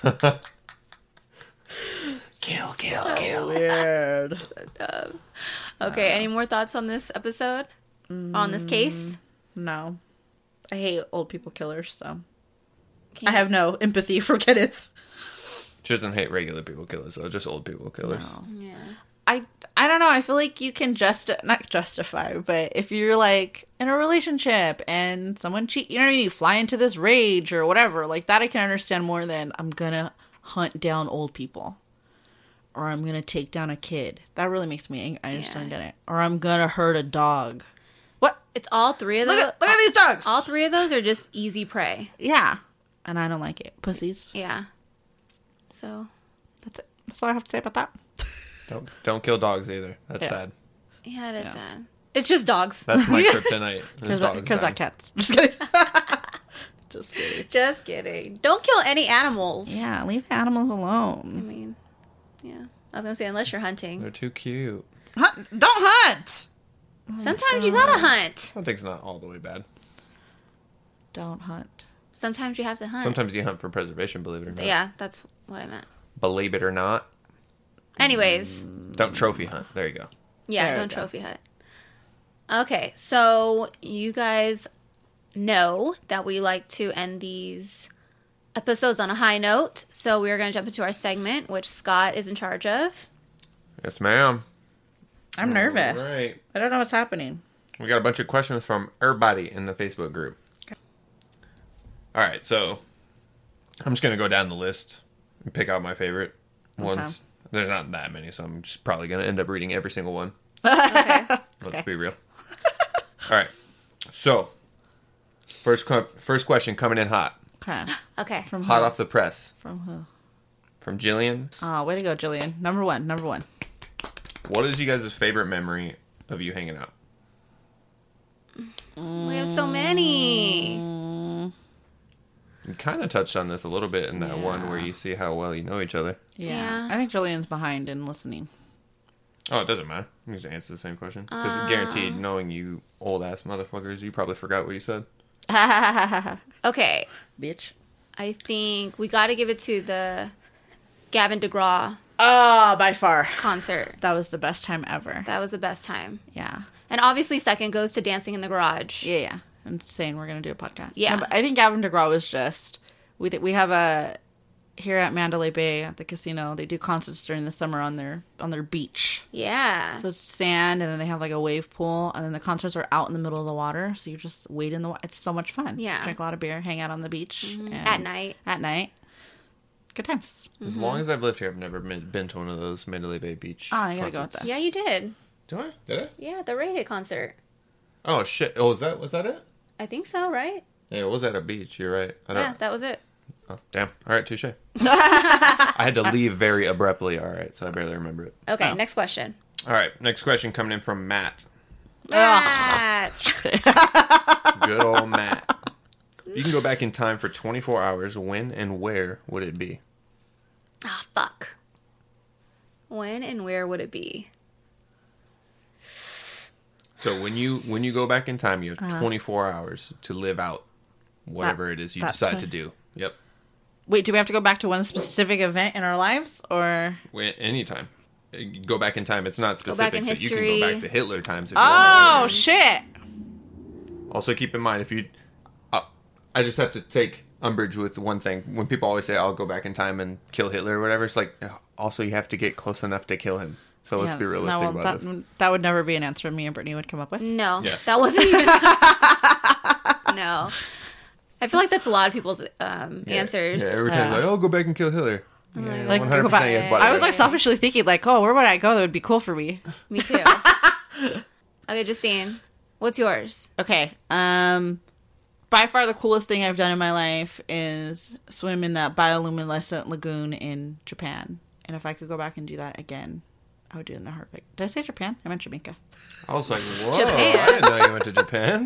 Kill. Weird. Okay, any more thoughts on this episode? On this case? No. I hate old people killers, so Can I you- have no empathy for Kenneth. She doesn't hate regular people killers, though. Just old people killers. Yeah. I don't know. I feel like you can not justify, but if you're like in a relationship and someone cheat, you know what I mean? You fly into this rage or whatever, like that I can understand more than I'm gonna hunt down old people. Or I'm gonna take down a kid. That really makes me angry. I just Yeah. don't get it. Or I'm gonna hurt a dog. What? It's all three of those. Look at these dogs! All three of those are just easy prey. Yeah. And I don't like it. Pussies. Yeah. So, That's it. That's all I have to say about that. Don't kill dogs either. That's Yeah. sad. yeah, it is sad. It's just dogs. That's my kryptonite. Because Is dogs about dying. cats. Just kidding. Just kidding. Just kidding. Don't kill any animals. Yeah, leave the animals I alone. mean, yeah. I was going to say, unless you're hunting. They're too cute. Don't hunt! Sometimes you gotta hunt. Hunting's not all the way bad. Don't hunt. Sometimes you have to hunt. Sometimes you hunt for preservation, believe it or not. Yeah, that's what I meant. Believe it or not. Anyways. Don't trophy hunt. There you go. Yeah, There we don't go. trophy hunt. Okay, so you guys know that we like to end these episodes on a high note. So we're going to jump into our segment, which Scott is in charge of. Yes, ma'am. I'm nervous. All right. I don't know what's happening. We got a bunch of questions from everybody in the Facebook group. All right, so I'm just going to go down the list and pick out my favorite ones. There's not that many, so I'm just probably going to end up reading every single one. Okay. Let's be real. All right. So, first question coming in hot. Okay. Okay. From Hot who? off the press. From who? From Jillian. Oh, way to go, Jillian. Number one. What is you guys' favorite memory of you hanging out? We have so many. You kind of touched on this a little bit in that one where you see how well you know each other. Yeah. I think Jillian's behind in listening. Oh, it doesn't matter. You just answer the same question. Because guaranteed, knowing you old-ass motherfuckers, you probably forgot what you said. Okay. Bitch. I think we got to give it to the Gavin DeGraw Oh, by far. concert. That was the best time ever. That was the best time. Yeah. And obviously second goes to Dancing in the Garage. Yeah. And saying we're going to do a podcast. Yeah. No, but I think Gavin DeGraw was just... We have a... Here at Mandalay Bay at the casino, they do concerts during the summer on their beach. Yeah. So it's sand, and then they have like a wave pool, and then the concerts are out in the middle of the water. So you just wait in the water. It's so much fun. Yeah. Drink a lot of beer, hang out on the beach. And At night. At night. Good times. As long as I've lived here, I've never been to one of those Mandalay Bay Beach Oh, I gotta go with concerts. that. Yeah, you did. Do I? Did I? Yeah, the reggae concert. Oh, shit. Oh, was that it? I think so, right? Yeah, it was at a beach. You're right. I don't... Yeah, that was it. Oh, damn. All right, touche. I had to leave very abruptly, all right, so I barely remember it. Okay, Oh. next question. All right, next question coming in from Matt. Matt. Good old Matt. If you can go back in time for 24 hours, when and where would it be? Ah, fuck. When and where would it be? So when you go back in time, you have 24 hours to live out whatever it is you that decide 20 to do. Yep. Wait, do we have to go back to one specific event in our lives, or? Anytime. You go back in time. It's not Go back specific, in so you can history. go back to Hitler times if you want. Oh shit! Also, keep in mind, if you... I just have to take umbrage with one thing. When people always say, I'll go back in time and kill Hitler or whatever, it's like, also you have to get close enough to kill him. So let's Yeah, be realistic about this. That would never be an answer me and Brittany would come up with. No, Yeah. that wasn't even. No. I feel like that's a lot of people's answers. Yeah, every time it's like, oh, go back and kill Hitler. Yeah, Like, 100% go back- yes, body I was like back. selfishly thinking, like, oh, where would I go that would be cool for me? Me too. Okay, Justine, what's yours? Okay. By far the coolest thing I've done in my life is swim in that bioluminescent lagoon in Japan. And if I could go back and do that again, I would do it in a heartbeat. Did I say Japan? I meant Jamaica. I was like, whoa, Japan. I didn't know you went to Japan.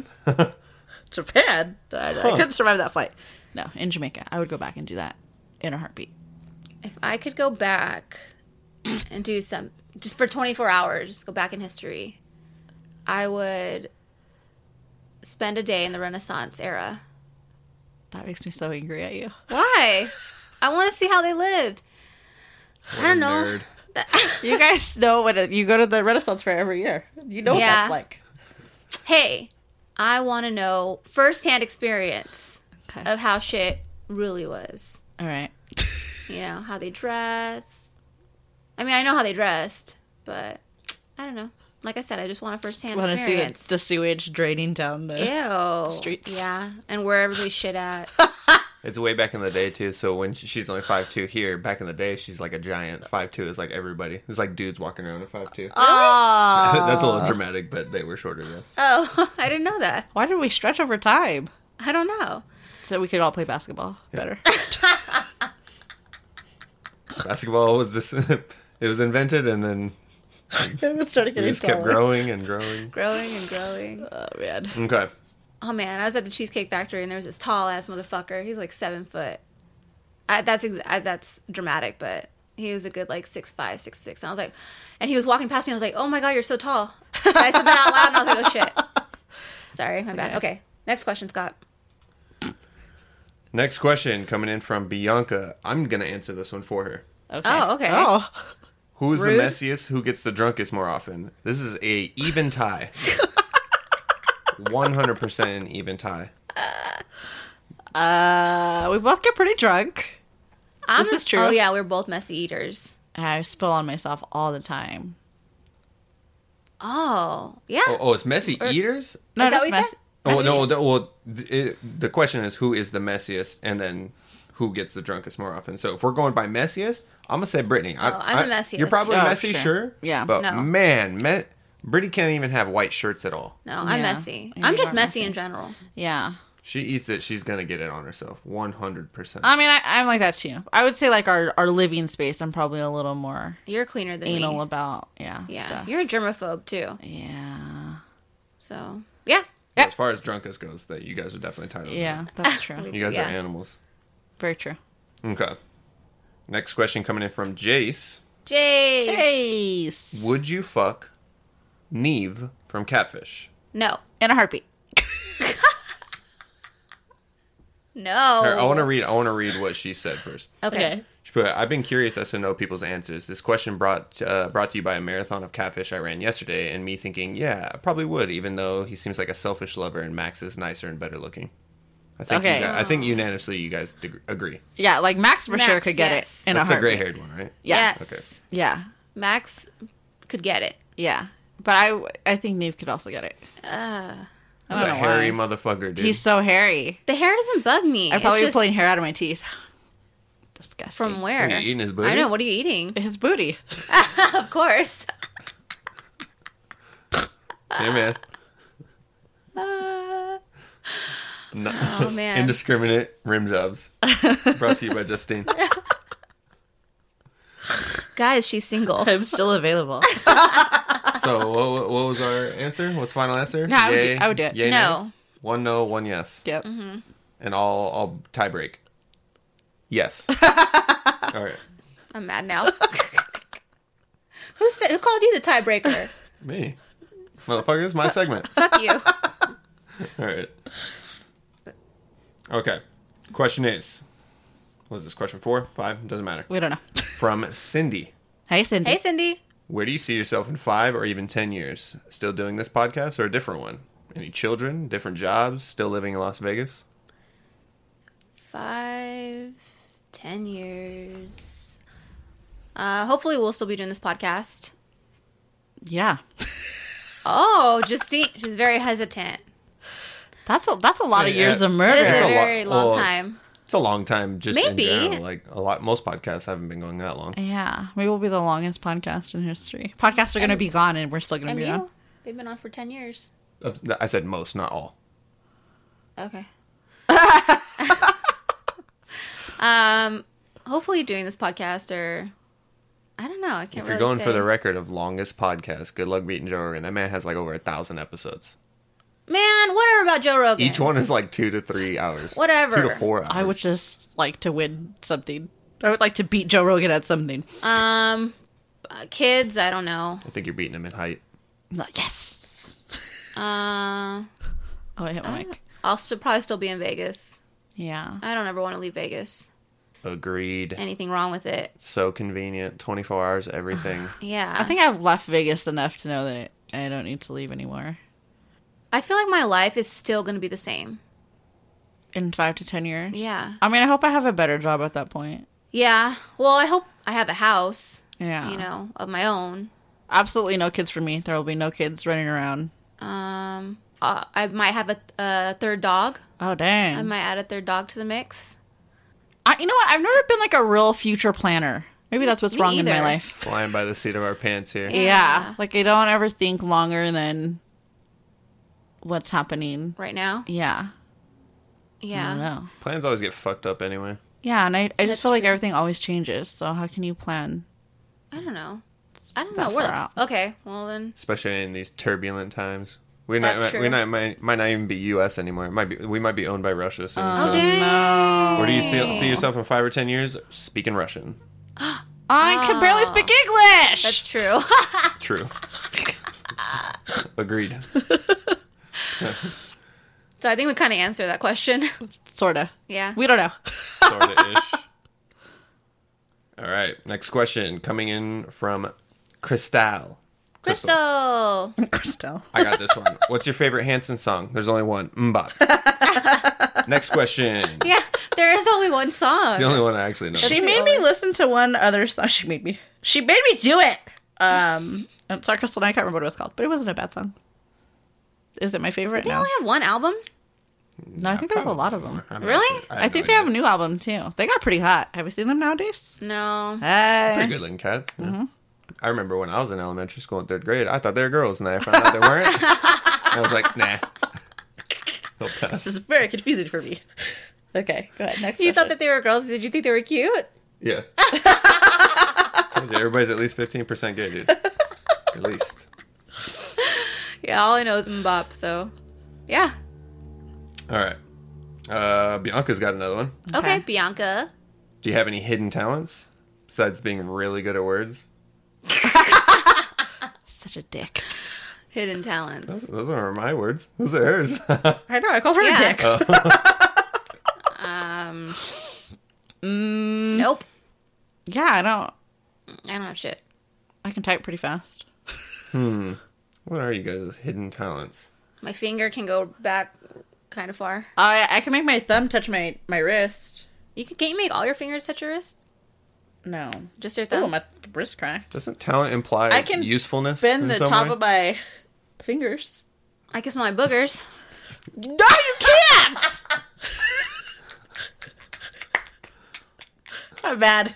Japan? I couldn't survive that flight. No, in Jamaica. I would go back and do that in a heartbeat. If I could go back and do some, just for 24 hours, just go back in history, I would spend a day in the Renaissance era. That makes me so angry at you. Why? I want to see how they lived. I don't know. Nerd. You guys know when you go to the Renaissance Fair every year. You know what Yeah. that's like. Hey, I want to know firsthand experience Okay. of how shit really was. All right. You know, how they dress. I mean, I know how they dressed, but I don't know. Like I said, I just want a firsthand Want to see experience. the sewage draining down the... Ew. streets. Yeah, and where everybody shit at. It's way back in the day, too. So when she's only 5'2" here, back in the day, she's like a giant. 5'2" is like everybody. It's like dudes walking around at 5'2". Oh. That's a little dramatic, but they were shorter, yes. Oh, I didn't know that. Why did we stretch over time? I don't know. So we could all play basketball better. Basketball was just... it was invented, and then It started we getting just kept taller. growing and growing. Growing and growing. Oh, man. Okay. Oh man, I was at the Cheesecake Factory and there was this tall ass motherfucker. He's like 7 foot. That's dramatic, but he was a good like 6'5", 6'6". And I was like, and he was walking past me. And I was like, oh my god, you're so tall. And I said that out loud, and I was like, oh shit. Sorry, my bad. Okay, next question, Scott. Next question coming in from Bianca. I'm going to answer this one for her. Okay. Oh, okay. Oh. Who's Rude. the messiest? Who gets the drunkest more often? This is a even tie. 100% an even tie. We both get pretty drunk. This is true. Oh, yeah, we're both messy eaters. I spill on myself all the time. Oh, yeah. Oh, it's messy eaters? No, Is that just what you mess. said? Oh, no, the question is who is the messiest and then who gets the drunkest more often. So if we're going by messiest, I'm going to say Brittany. I'm the messiest. You're probably Oh, messy, sure. sure. Yeah. But No. man, Brittany can't even have white shirts at all. No, I'm Yeah. messy. You I'm just are messy messy. in general. Yeah. She eats it, she's going to get it on herself. 100%. I mean, I'm like that too. I would say like our living space, I'm probably a little more You're cleaner than anal me. about. Yeah. Yeah, Stuff. you're a germaphobe too. Yeah. So yeah, As far as drunkest goes, that you guys are definitely tied up. Yeah, that's true. You guys Yeah. are animals. Very true. Okay. Next question coming in from Jace. Jay. Case. Would you fuck Neve from Catfish? No, In a heartbeat. no. Here, I want to read what she said first. Okay. She put, I've been curious as to know people's answers. This question brought to you by a marathon of Catfish I ran yesterday, and me thinking, yeah, I probably would, even though he seems like a selfish lover and Max is nicer and better looking. I think Okay. I think unanimously you guys agree. Yeah, like Max for Max, sure could get yes. it in That's a the heartbeat. gray-haired one, right? Yeah. Yes. Okay. Yeah. Max could get it. Yeah. But I think Neve could also get it. I He's don't a know hairy why. motherfucker, dude. He's so hairy. The hair doesn't bug me. I'd probably It's be just pulling hair out of my teeth. Disgusting. from where? Are you eating his booty? I know. What are you eating? His booty. Of course. Yeah, man. Oh man. Indiscriminate rim jobs. Brought to you by Justine. Guys, she's single. I'm still available. So, what was our answer? What's the final answer? No, I would do- Yay? I would do it. Yay, No. nay? One no, one yes. Yep. And I'll tie break. Yes. All right. I'm mad now. Who called you the tiebreaker? Me. Motherfucker, this is my segment. Fuck you. All right. Okay. Question is, what is this, question 4, 5? Doesn't matter. We don't know. From Cindy. Hey, Cindy. Hey, Cindy. Where do you see yourself in 5 or even 10 years? Still doing this podcast or a different one? Any children, different jobs, still living in Las Vegas? 5, 10 years. Hopefully we'll still be doing this podcast. Yeah. Oh, Justine. She's very hesitant. That's a lot of Yeah, years of It murder. is It's a a very lot- long well, time. It's a long time just Maybe. in general. Like, most podcasts haven't been going that long. Yeah. Maybe we'll be the longest podcast in history. Podcasts are going to be gone and we're still going to be on. MU? They've been on for 10 years. I said most, not all. Okay. Hopefully doing this podcast or I don't know. I can't If really you're going say. for the record of longest podcast, good luck beating Joe Rogan. That man has like over 1,000 episodes. Man, whatever about Joe Rogan. Each one is like 2 to 3 hours. Whatever. 2 to 4 hours. I would just like to win something. I would like to beat Joe Rogan at something. Kids, I don't know. I think you're beating him in height. Like, yes. Uh, Oh, I hit my mic. I'll probably still be in Vegas. Yeah. I don't ever want to leave Vegas. Agreed. Anything wrong with it? So convenient. 24 hours, everything. Yeah. I think I've left Vegas enough to know that I don't need to leave anymore. I feel like my life is still going to be the same. In 5 to 10 years. Yeah. I mean, I hope I have a better job at that point. Yeah. Well, I hope I have a house, Yeah. you know, of my own. Absolutely no kids for me. There will be no kids running around. I might have a third dog. Oh, dang. I might add a third dog to the mix. You know what? I've never been like a real future planner. Maybe that's what's Me wrong in my either. life. Flying by the seat of our pants here. Yeah. Like, I don't ever think longer than what's happening. Right now? Yeah. I don't Yeah. know. Plans always get fucked up anyway. Yeah, and I That's just feel like true. everything always changes. So how can you plan? I don't know. I don't that know. Where far out. Okay. Well, then. Especially in these turbulent times. We That's true. might not even be U.S. anymore. We might be owned by Russia soon. Oh, so. dang. Where do you see yourself in 5 or 10 years? Speaking Russian. I can barely speak English. That's true. True. Agreed. So I think we kind of answered that question. Sorta. Yeah. We don't know. Sorta ish. All right. Next question coming in from Crystal. Crystal. Crystal. I got this one. What's your favorite Hanson song? There's only one. Mbop. Next question. Yeah, there is only one song. It's the only one I actually know. She the made me only- listen to one other song. She made me do it. I'm sorry, Crystal, I can't remember what it was called, but it wasn't a bad song. Is it my favorite? They No. only have one album? No, I think there's a lot of them. don't Really? actually- I think they have a new album too. They got pretty hot. Have you seen them nowadays? No. Hey. Pretty good looking cats. Yeah. I remember when I was in elementary school in 3rd grade, I thought they were girls, and I found out they weren't. I was like, nah. They'll pass. This is very confusing for me. Okay, go ahead. Next You thought question. that they were girls? Did you think they were cute? Yeah. Told you, everybody's at least 15% gay, dude. At least. Yeah, all I know is Mbop, so. Yeah. All right. Bianca's got another one. Okay, Bianca. Do you have any hidden talents besides being really good at words? Such a dick. Hidden talents. Those aren't my words. Those are hers. I know, I called her Yeah. a dick. Nope. Yeah, I don't have shit. I can type pretty fast. What are you guys' hidden talents? My finger can go back kind of far. I can make my thumb touch my wrist. Can't you make all your fingers touch your wrist? No. Just your Oh, thumb? my wrist cracked. Doesn't talent imply I can usefulness? Bend in the some top way? of my fingers. I can smell my boogers. No, you can't! I'm mad.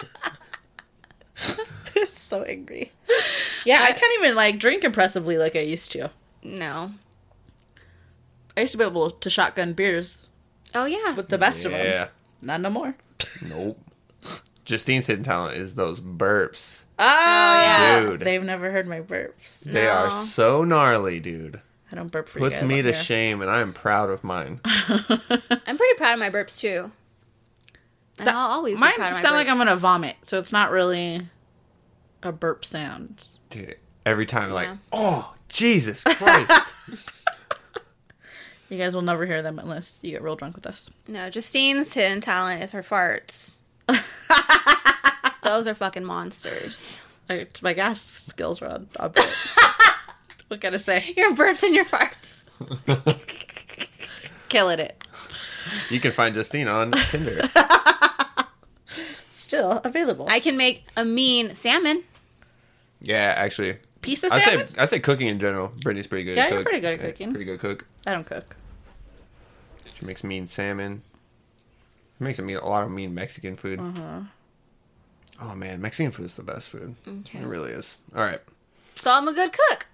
So angry. Yeah, I can't even like drink impressively like I used to. No. I used to be able to shotgun beers Oh, yeah. with the best of them. Yeah. Not no more. Nope. Justine's hidden talent is those burps. Oh, yeah. Dude. They've never heard my burps. They No. are so gnarly, dude. I don't burp for you Puts guys me up to here. shame, and I am proud of mine. I'm pretty proud of my burps, too. And I'll always be Mine proud of my sound like burps. I'm gonna vomit, so it's not really a burp sound. Dude, every time, like, Yeah. oh, Jesus Christ. You guys will never hear them unless you get real drunk with us. No, Justine's hidden talent is her farts. Those are fucking monsters. My gas skills are on point. What can I say? Your burps and your farts. Killing it. You can find Justine on Tinder. Still available. I can make a mean salmon. Yeah, actually. Piece of I salmon? say cooking in general. Brittany's pretty good Yeah, at you're cook. pretty good at Yeah, cooking. pretty good cook. I don't cook. She makes mean salmon. She makes a lot of mean Mexican food. Oh man, Mexican food is the best food. Okay. It really is. All right. So I'm a good cook.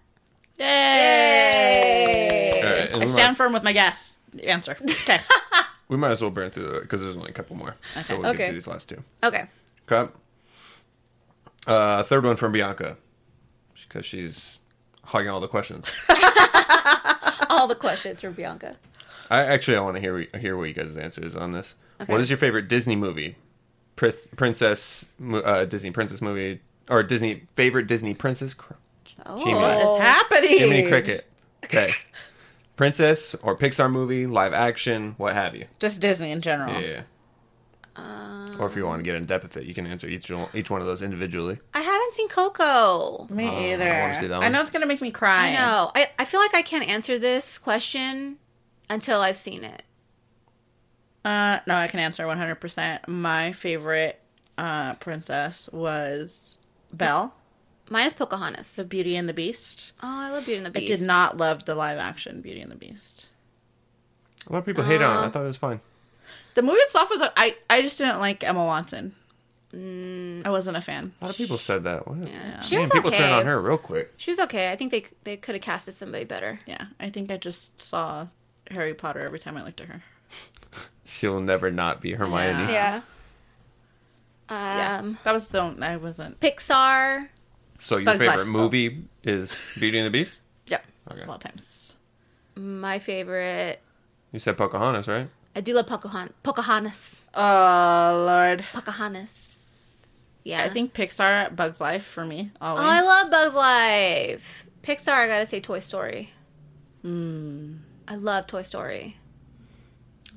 Yay! All right, and I we stand might- firm with my gas answer. Okay. We might as well burn through it because there's only a couple more. So we'll Okay. get to these last two. Okay. Okay. Third one from Bianca because she's hogging all the questions. All the questions from Bianca. I want to hear what you guys' answer is on this. Okay. What is your favorite Disney movie? Disney princess movie or favorite Disney princess? Oh. What is happening? Jiminy Cricket. Okay. Princess or Pixar movie, live action, what have you. Just Disney in general. Yeah. Or if you want to get in depth with it, you can answer each one of those individually. I haven't seen Coco. Me either. I wanna see that I one. know it's gonna make me cry. I know. I feel like I can't answer this question until I've seen it. No, I can answer 100%. My favorite princess was Belle, Mine is Pocahontas. the Beauty and the Beast. Oh, I love Beauty and the Beast. I did not love the live action Beauty and the Beast. A lot of people hate on it. I thought it was fine. The movie itself was I just didn't like Emma Watson. I wasn't a fan. A lot of people said that. What? Yeah. She She Man, was people okay. turn on her real quick. She was okay. I think they could have casted somebody better. Yeah, I think I just saw Harry Potter every time I looked at her. She'll never not be Hermione. Yeah. Yeah. That was I wasn't. Pixar. So your Bugs favorite Life. movie is Beauty and the Beast? Yep. Okay. Of all times. My favorite. You said Pocahontas, right? I do love Pocahontas. Oh Lord. Pocahontas. Yeah. I think Pixar, Bugs Life for me Oh, always. I love Bugs Life. Pixar, I gotta say Toy Story. I love Toy Story.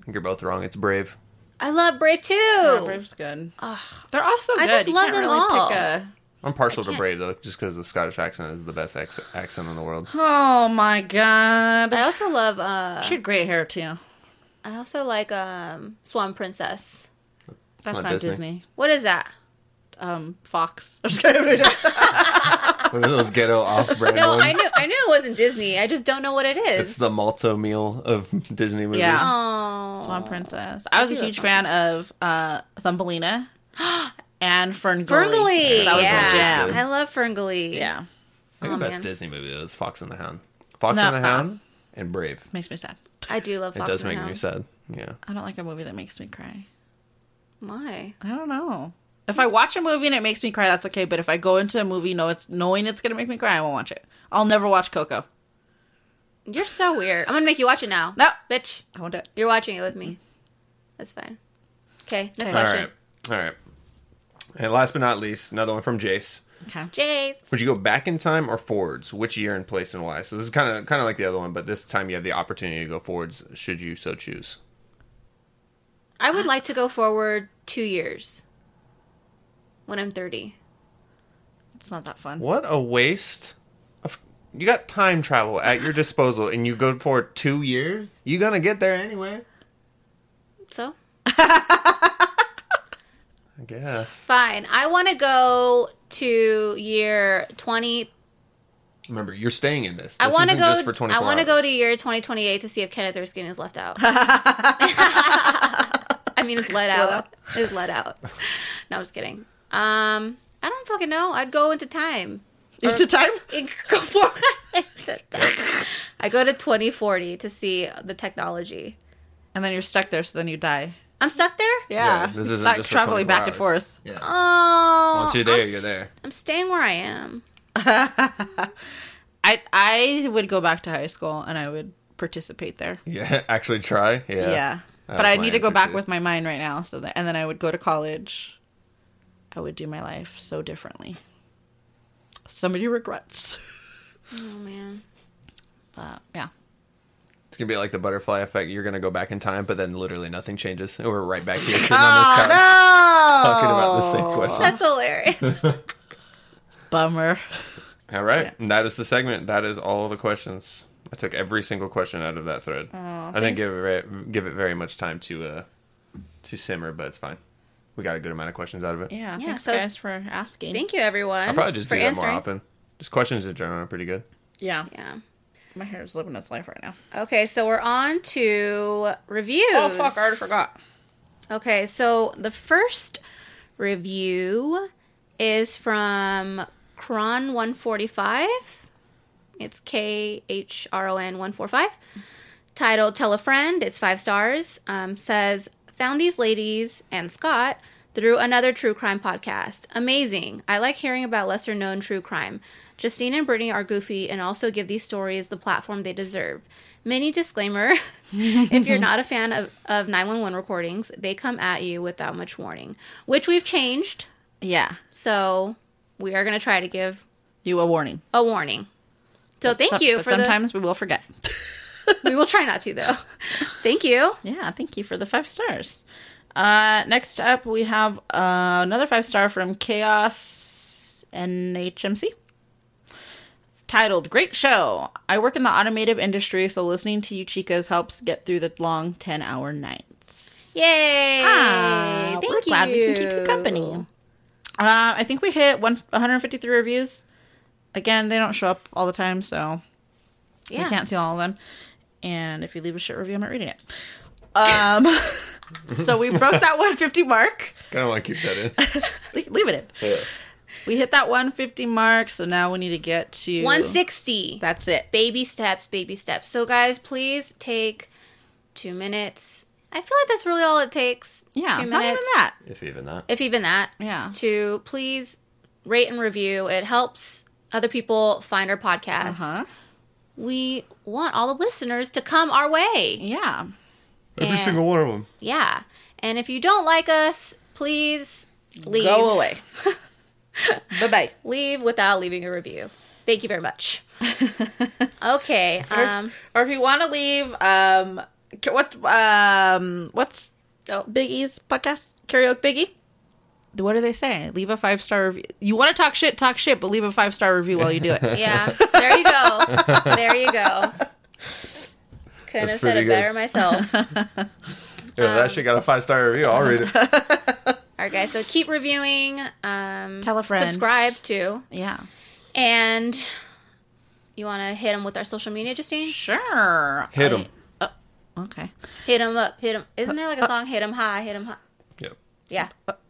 think you're both wrong. It's Brave. I love Brave too. Yeah, Brave's good. They're all so good. I just You love can't them really all. pick a... I'm partial to can't- Brave, though, just because the Scottish accent is the best accent in the world. Oh my god. I also love. She had great hair too. I also like Swan Princess. That's not not Disney. Disney. What is that? Fox. I'm just kidding. One of those ghetto off-brand No, ones. I knew it wasn't Disney. I just don't know what it It's is. the Malto meal of Disney movies. Yeah. Oh, Swan Princess. I was a do love huge Swan fan of Thumbelina and Ferngully. Ferngully. That was yeah, my jam. I love Ferngully. Yeah. I think the best man. Disney movie though is Fox and the Hound. Fox No, and the Hound and Brave. Makes me sad. I do love It Fox does and the make me Hound. sad. Yeah. I don't like a movie that makes me cry. Why? I don't know. If I watch a movie and it makes me cry, that's okay. But if I go into a movie knowing it's going to make me cry, I won't watch it. I'll never watch Coco. You're so weird. I'm gonna make you watch it now. No. Bitch. I won't do it. You're watching it with me. That's fine. Okay, next All question. right. All right. And last but not least, another one from Jace. Okay. Jade. Would you go back in time or forwards? Which year and place and why? So this is kind of like the other one, but this time you have the opportunity to go forwards should you so choose. I would like to go forward 2 years. When I'm 30. It's not that fun. What a waste of... You got time travel at your disposal and you go for 2 years? You gonna get there anyway. So? I guess. Fine. I want to go to year 20. Remember, you're staying in this. I want to isn't go. just for 24 I want to hours. go to year 2028 to see if Kenneth Erskine is left out. I mean, it's let out. It's let out. No, I'm just kidding. I don't fucking know. I'd go into time. Into time? Go for I go to 2040 to see the technology. And then you're stuck there, so then you die. I'm stuck there? Yeah, this isn't Like just for traveling 24 back and hours. forth. Yeah. Oh. Once you're there, you're there. I'm staying where I am. I would go back to high school and I would participate there. Yeah, actually try. Yeah. Yeah. That But was I my need to go answer, back too. with my mind right now. And then I would go to college. I would do my life so differently. So many regrets. Oh, man. But yeah. It's gonna be like the butterfly effect. You're gonna go back in time, but then literally nothing changes. And we're right back here sitting on this couch talking about the same question. That's hilarious. Bummer. All right, and that is the segment. That is all the questions. I took every single question out of that thread. I didn't give it very much time to simmer, but it's fine. We got a good amount of questions out of it. Yeah. Yeah, Thanks, so- guys, for asking. Thank you, everyone. I'll probably just for do that answering. more often. Just questions in general are pretty good. Yeah. Yeah. My hair is living its life right now. Okay, so we're on to reviews. Oh, fuck. I already forgot. Okay, so the first review is from Kron145. It's KHRON145. Titled Tell a Friend. It's 5 stars. Says, found these ladies and Scott through another true crime podcast. Amazing. I like hearing about lesser known true crime. Justine and Brittany are goofy and also give these stories the platform they deserve. Mini disclaimer, if you're not a fan of 911 recordings, they come at you without much warning, which we've changed. Yeah. So we are going to try to give You a warning. a warning. So thank you But for sometimes we will forget. we will try not to though. Thank you. Yeah, thank you for the 5 stars. Next up, we have another 5-star from Chaos NHMC. Titled, Great Show. I work in the automotive industry, so listening to you chicas helps get through the long 10-hour nights. Yay. Thank we're glad we can keep you company. I think we hit 153 reviews. Again, they don't show up all the time, so Yeah. we can't see all of them. And if you leave a shit review, I'm not reading it. So we broke that 150 mark. Kind of want to keep that in. Leave it in. Yeah. We hit that 150 mark, so now we need to get to 160. That's it. Baby steps, baby steps. So guys, please take 2 minutes. I feel like that's really all it takes. Yeah, 2 minutes. not even that. If even that. If even that. Yeah. To please rate and review. It helps other people find our podcast. Uh-huh. We want all the listeners to come our way. Yeah. Every And- single one of them. Yeah. And if you don't like us, please leave. Go away. Bye-bye. Leave without leaving a review. Thank you very much. Okay. Or if you want to leave What's Oh. Big E's podcast? Karaoke Biggie? What do they say? Leave a 5-star review. You want to talk shit, but leave a 5-star review while you do it. Yeah, there you go. There you go. Couldn't have said it better myself. That shit got a 5-star review. I'll read it. All right, guys. So keep reviewing. Tell a friend. Subscribe too. Yeah. And you want to hit them with our social media, Justine? Sure. Hit 'em. Okay. Hit them up. Hit them. Isn't there like a song? Hit them high. Hit them high. Yep. Yeah.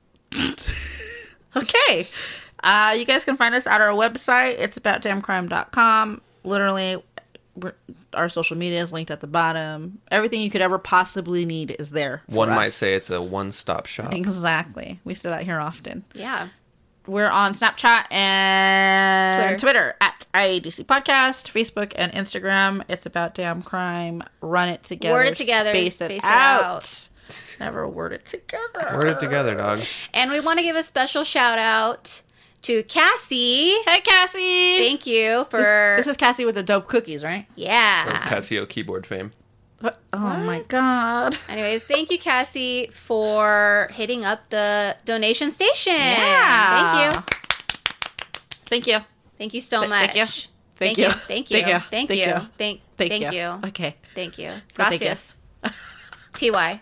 Okay. You guys can find us at our website. It's aboutdamncrime.com. Literally, our social media is linked at the bottom. Everything you could ever possibly need is there. One might say it's a one-stop shop. Exactly. We say that here often. Yeah. We're on Snapchat and Twitter at IADC Podcast, Facebook and Instagram. It's About Damn Crime. Run it together. Word it together. Space it out. Never word it together. Word it together, dog. And we want to give a special shout out to Cassie. Hey, Cassie. Thank you for... This is Cassie with the dope cookies, right? Yeah. Casio keyboard fame. What? Oh, my God. Anyways, thank you, Cassie, for hitting up the donation station. Yeah. Thank you. Thank you so much. Thank you. Thank you. Thank you. Thank you. Thank Thank you. you. Thank you. Okay. Thank you. Thank you. Gracias. TY.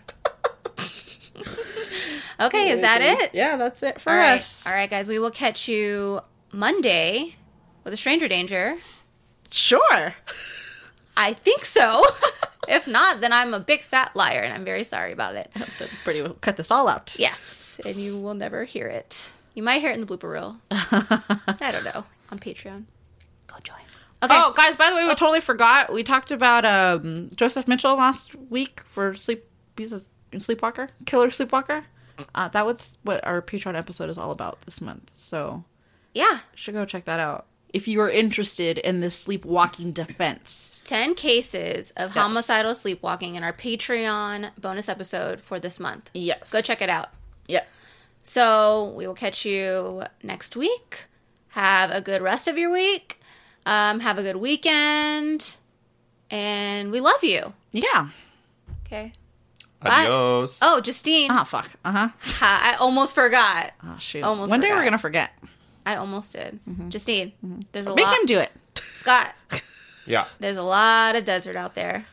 Okay, is that it? Yeah, that's it for All right. us. All right, guys. We will catch you Monday with a stranger danger. Sure. I think so. If not, then I'm a big fat liar, and I'm very sorry about it. We'll cut this all out. Yes, and you will never hear it. You might hear it in the blooper reel. I don't know. On Patreon. Go join. Okay. Oh, guys, by the way, we totally forgot. We talked about Joseph Mitchell last week for he's a sleepwalker, killer sleepwalker. That was what our Patreon episode is all about this month. So, Yeah. you should go check that out if you are interested in this sleepwalking defense. 10 cases of homicidal sleepwalking in our Patreon bonus episode for this month. Yes. Go check it out. Yeah. So we will catch you next week. Have a good rest of your week. Have a good weekend. And we love you. Yeah. Okay. Bye. Adios. Oh, Justine. Oh, fuck. Uh-huh. I almost forgot. Oh, shoot. Almost One day forgot. we're going to forget. I almost did. Justine, there's a Make lot. him do it. Scott, Yeah. there's a lot of desert out there.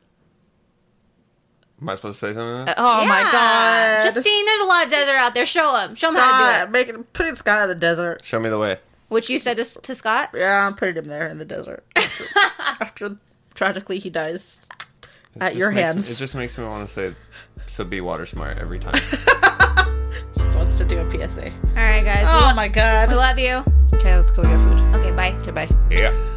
Am I supposed to say something? Oh, Yeah. my God. Justine, there's a lot of desert out there. Show him. Show him how to do it. Putting Scott in the desert. Show me the way. Which you said this to Scott? Yeah, I'm putting him there in the desert. After tragically he dies at your hands. It just makes me want to say, so be water smart every time. Just wants to do a PSA. All right, guys. Oh, my God. We love you. Okay, let's go get food. Okay, bye. Okay, bye. Yeah.